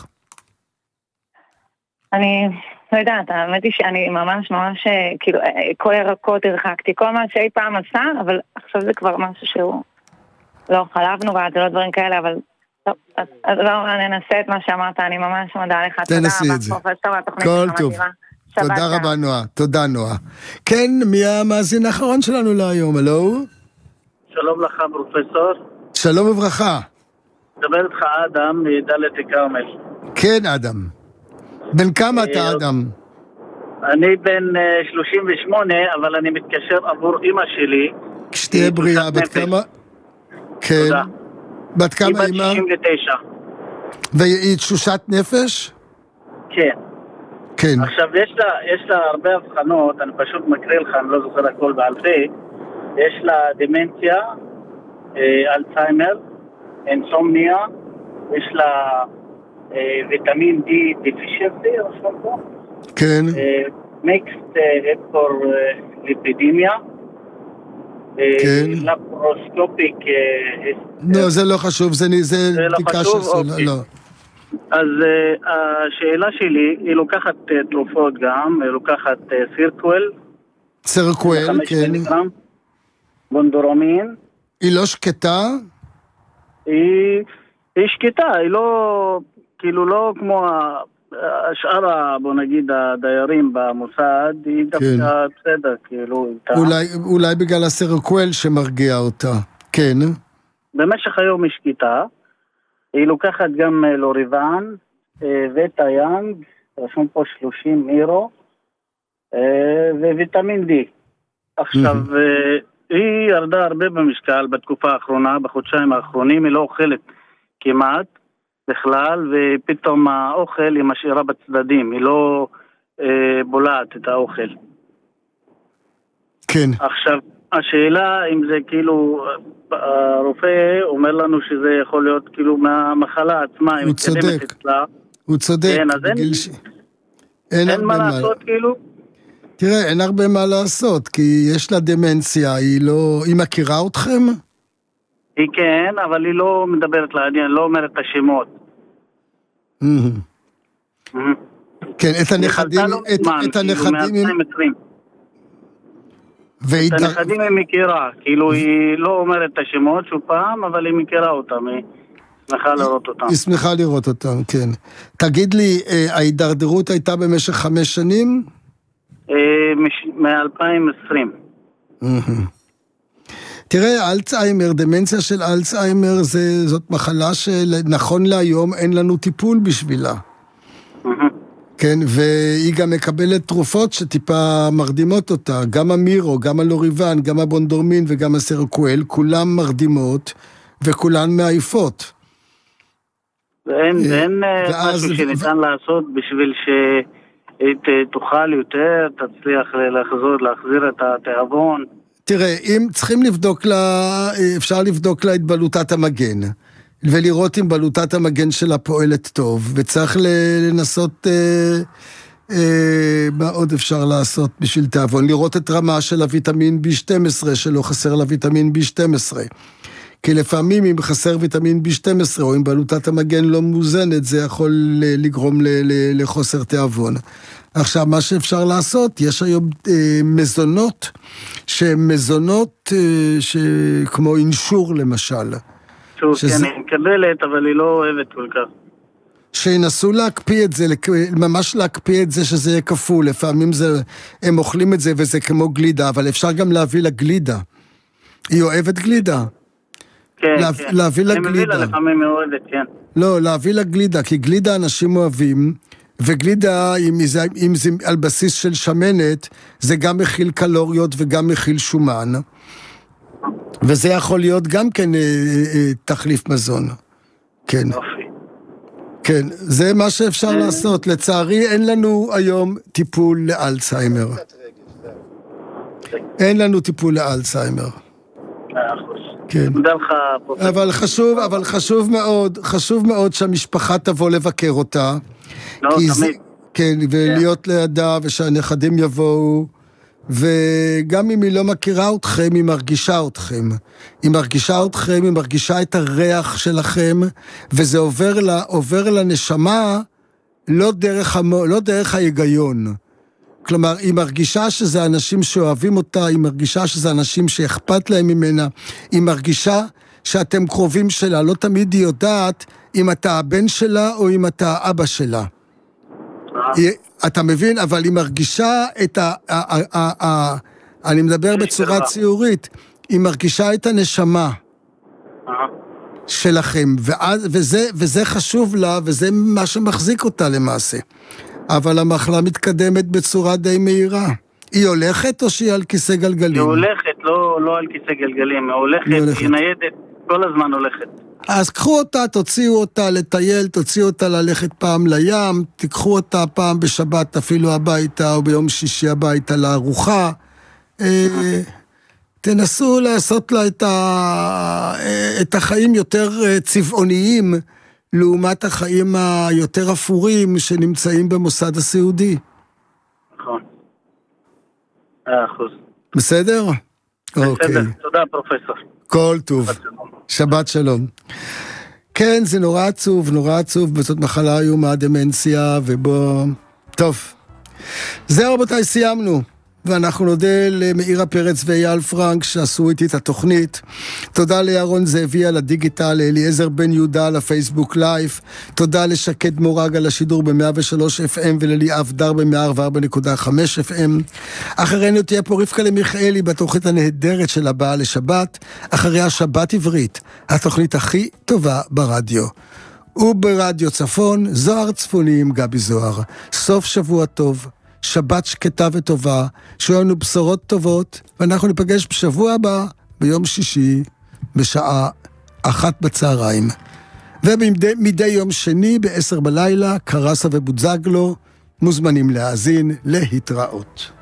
אני לא יודעת, האמת היא שאני ממש ממש, כאילו, כל ירקות הרחקתי, כל מה שאי פעם עשה, אבל עכשיו זה כבר משהו שהוא לא חלבנו, ואז זה לא דברים כאלה, אבל אז לא, אני אנסה את מה שאמרת, אני ממש מודה לך. תנסי את זה. כל טוב. תודה רבה נועה, תודה נועה. כן, מי המאזין האחרון שלנו להיום, הלו? שלום לך פרופסור. שלום וברכה. דבר איתך אדם מדלית כרמל. כן אדם. בן כמה אתה אדם? אני בן שלושים ושמונה, אבל אני מתקשר עבור אמא שלי. כשתהיה בריאה, בת כמה? כן. תודה. בת כמה אמא? היא בת שישים ותשע. והיא תשושת נפש? כן. כן. עכשיו, יש לה, יש לה הרבה הבחנות, אני פשוט מקריא לך, אני לא זוכר הכל בעל פה. יש לה דמנציה, אה, אלצהיימר, אינסומניה, יש לה אה, ויטמין די דפישנטי, או שמה? כן. מיקסט הפקור ליפידימיה. כן. לפרוסקופיק. לא, זה לא חשוב, זה בדיקה שעשו, לא. אז uh, השאלה שלי, היא לוקחת uh, תרופות גם, היא לוקחת uh, סירקוול. סירקוול, כן. מיליגרם, בונדורמין. היא לא שקטה? היא, היא שקטה, היא לא, כאילו לא כמו השאר, בוא נגיד, הדיירים במוסד, היא דווקא כן. בסדר, כאילו. אולי, אולי בגלל הסירקוול שמרגיע אותה, כן. במשך היום היא שקטה. היא לוקחת גם לוריבן וטייאנג, רשום פה שלושים אירו, וויטמין די. עכשיו, היא ירדה הרבה במשקל בתקופה האחרונה, בחודשיים האחרונים, היא לא אוכלת כמעט בכלל, ופתאום האוכל היא משאירה בצדדים, היא לא בולעת את האוכל. כן. עכשיו, השאלה אם זה כאילו, הרופא אומר לנו שזה יכול להיות כאילו מהמחלה עצמה, הוא צודק, הוא צודק. כן, אז אין, ש... אין, אין מה לעשות כאילו? תראה, אין הרבה מה לעשות, כי יש לה דמנציה, היא לא, היא מכירה אתכם? היא כן, אבל היא לא מדברת לעניין, לא אומרת את השמות. כן, את הנכדים, את הנכדים... את הנכדים היא מכירה, כאילו היא לא אומרת את השמות שוב פעם, אבל היא מכירה אותם, היא שמחה לראות אותם. היא שמחה לראות אותם, כן. תגיד לי, ההידרדרות הייתה במשך חמש שנים? מ-אלפיים ועשרים. תראה, אלצהיימר, דמנציה של אלצהיימר, זאת מחלה שנכון להיום אין לנו טיפול בשבילה. כן, והיא גם מקבלת תרופות שטיפה מרדימות אותה, גם המירו, גם הלוריבן, גם הבונדורמין וגם הסירקוול, כולם מרדימות וכולן מעייפות. ואין, ואין משהו שניתן לעשות בשביל שתוכל יותר, תצליח לחזור, להחזיר את התיאבון. תראה, אם צריכים לבדוק לה, אפשר לבדוק לה את בלוטת המגן. ולראות אם בלוטת המגן שלה פועלת טוב, וצריך לנסות, אה, אה, מה עוד אפשר לעשות בשביל תיאבון? לראות את רמה של הוויטמין בי שתים עשרה, שלא חסר לה ויטמין בי שתים עשרה. כי לפעמים אם חסר ויטמין בי שתים עשרה, או אם בלוטת המגן לא מאוזנת, זה יכול לגרום לחוסר תיאבון. עכשיו, מה שאפשר לעשות, יש היום אה, מזונות, שהן מזונות אה, כמו אינשור למשל. שוב, שזה... כן, היא מקבלת, אבל היא לא אוהבת כל כך. שינסו להקפיא את זה, ממש להקפיא את זה שזה יהיה כפול, לפעמים זה, הם אוכלים את זה וזה כמו גלידה, אבל אפשר גם להביא לה גלידה. היא אוהבת גלידה. כן, לה, כן. להביא לה גלידה. אני מביא לה לפעמים אוהבת, כן. לא, להביא לה גלידה, כי גלידה אנשים אוהבים, וגלידה, אם זה, אם זה על בסיס של שמנת, זה גם מכיל קלוריות וגם מכיל שומן. וזה יכול להיות גם כן אה, אה, תחליף מזון. כן. כן, זה מה שאפשר לעשות. לצערי, אין לנו היום טיפול לאלצהיימר. אין לנו טיפול לאלצהיימר. כן. אבל חשוב, אבל חשוב מאוד, חשוב מאוד שהמשפחה תבוא לבקר אותה. לא, תמיד. כן, ולהיות לידה, ושהנכדים יבואו, וגם אם היא לא מכירה אתכם, היא מרגישה אתכם. היא מרגישה אתכם, היא מרגישה את הריח שלכם, וזה עובר לה, עובר לנשמה, לא דרך, המו, לא דרך ההיגיון. כלומר, היא מרגישה שזה אנשים שאוהבים אותה, היא מרגישה שזה אנשים שאכפת להם ממנה, היא מרגישה שאתם קרובים שלה, לא תמיד היא יודעת אם אתה הבן שלה או אם אתה האבא שלה. היא, אתה מבין? אבל היא מרגישה את ה... ה, ה, ה, ה אני מדבר בצורה ציורית, היא מרגישה את הנשמה שלכם, ואז, וזה, וזה חשוב לה, וזה מה שמחזיק אותה למעשה. אבל המחלה מתקדמת בצורה די מהירה. היא הולכת או שהיא על כיסא גלגלים? היא הולכת, לא, לא על כיסא גלגלים, היא הולכת, היא, הולכת. היא ניידת, כל הזמן הולכת. אז קחו אותה, תוציאו אותה לטייל, תוציאו אותה ללכת פעם לים, תיקחו אותה פעם בשבת אפילו הביתה, או ביום שישי הביתה לארוחה. תנסו לעשות לה את, ה... את החיים יותר צבעוניים, לעומת החיים היותר אפורים שנמצאים במוסד הסיעודי. נכון. אחוז. בסדר? בסדר, אוקיי. תודה פרופסור. כל טוב. שבת שלום. כן, זה נורא עצוב, נורא עצוב, זאת מחלה איומה, דמנציה, ובו... טוב. זהו רבותיי, סיימנו. ואנחנו נודה למאירה פרץ ואייל פרנק שעשו איתי את התוכנית. תודה לירון זאבי על הדיגיטל, לאליעזר בן יהודה על הפייסבוק לייב. תודה לשקד מורג על השידור ב-מאה ושלוש אף אם וללי אבדר ב-מאה וארבע נקודה חמש אף אם. אחרינו תהיה פה רבקה למיכאלי בתוכנית הנהדרת של הבאה לשבת. אחרי השבת עברית, התוכנית הכי טובה ברדיו. וברדיו צפון, זוהר צפוני עם גבי זוהר. סוף שבוע טוב. שבת שקטה וטובה, שיהיו לנו בשורות טובות, ואנחנו ניפגש בשבוע הבא, ביום שישי, בשעה אחת בצהריים. ומדי יום שני, בעשר בלילה, קרסה ובוזגלו, מוזמנים להאזין להתראות.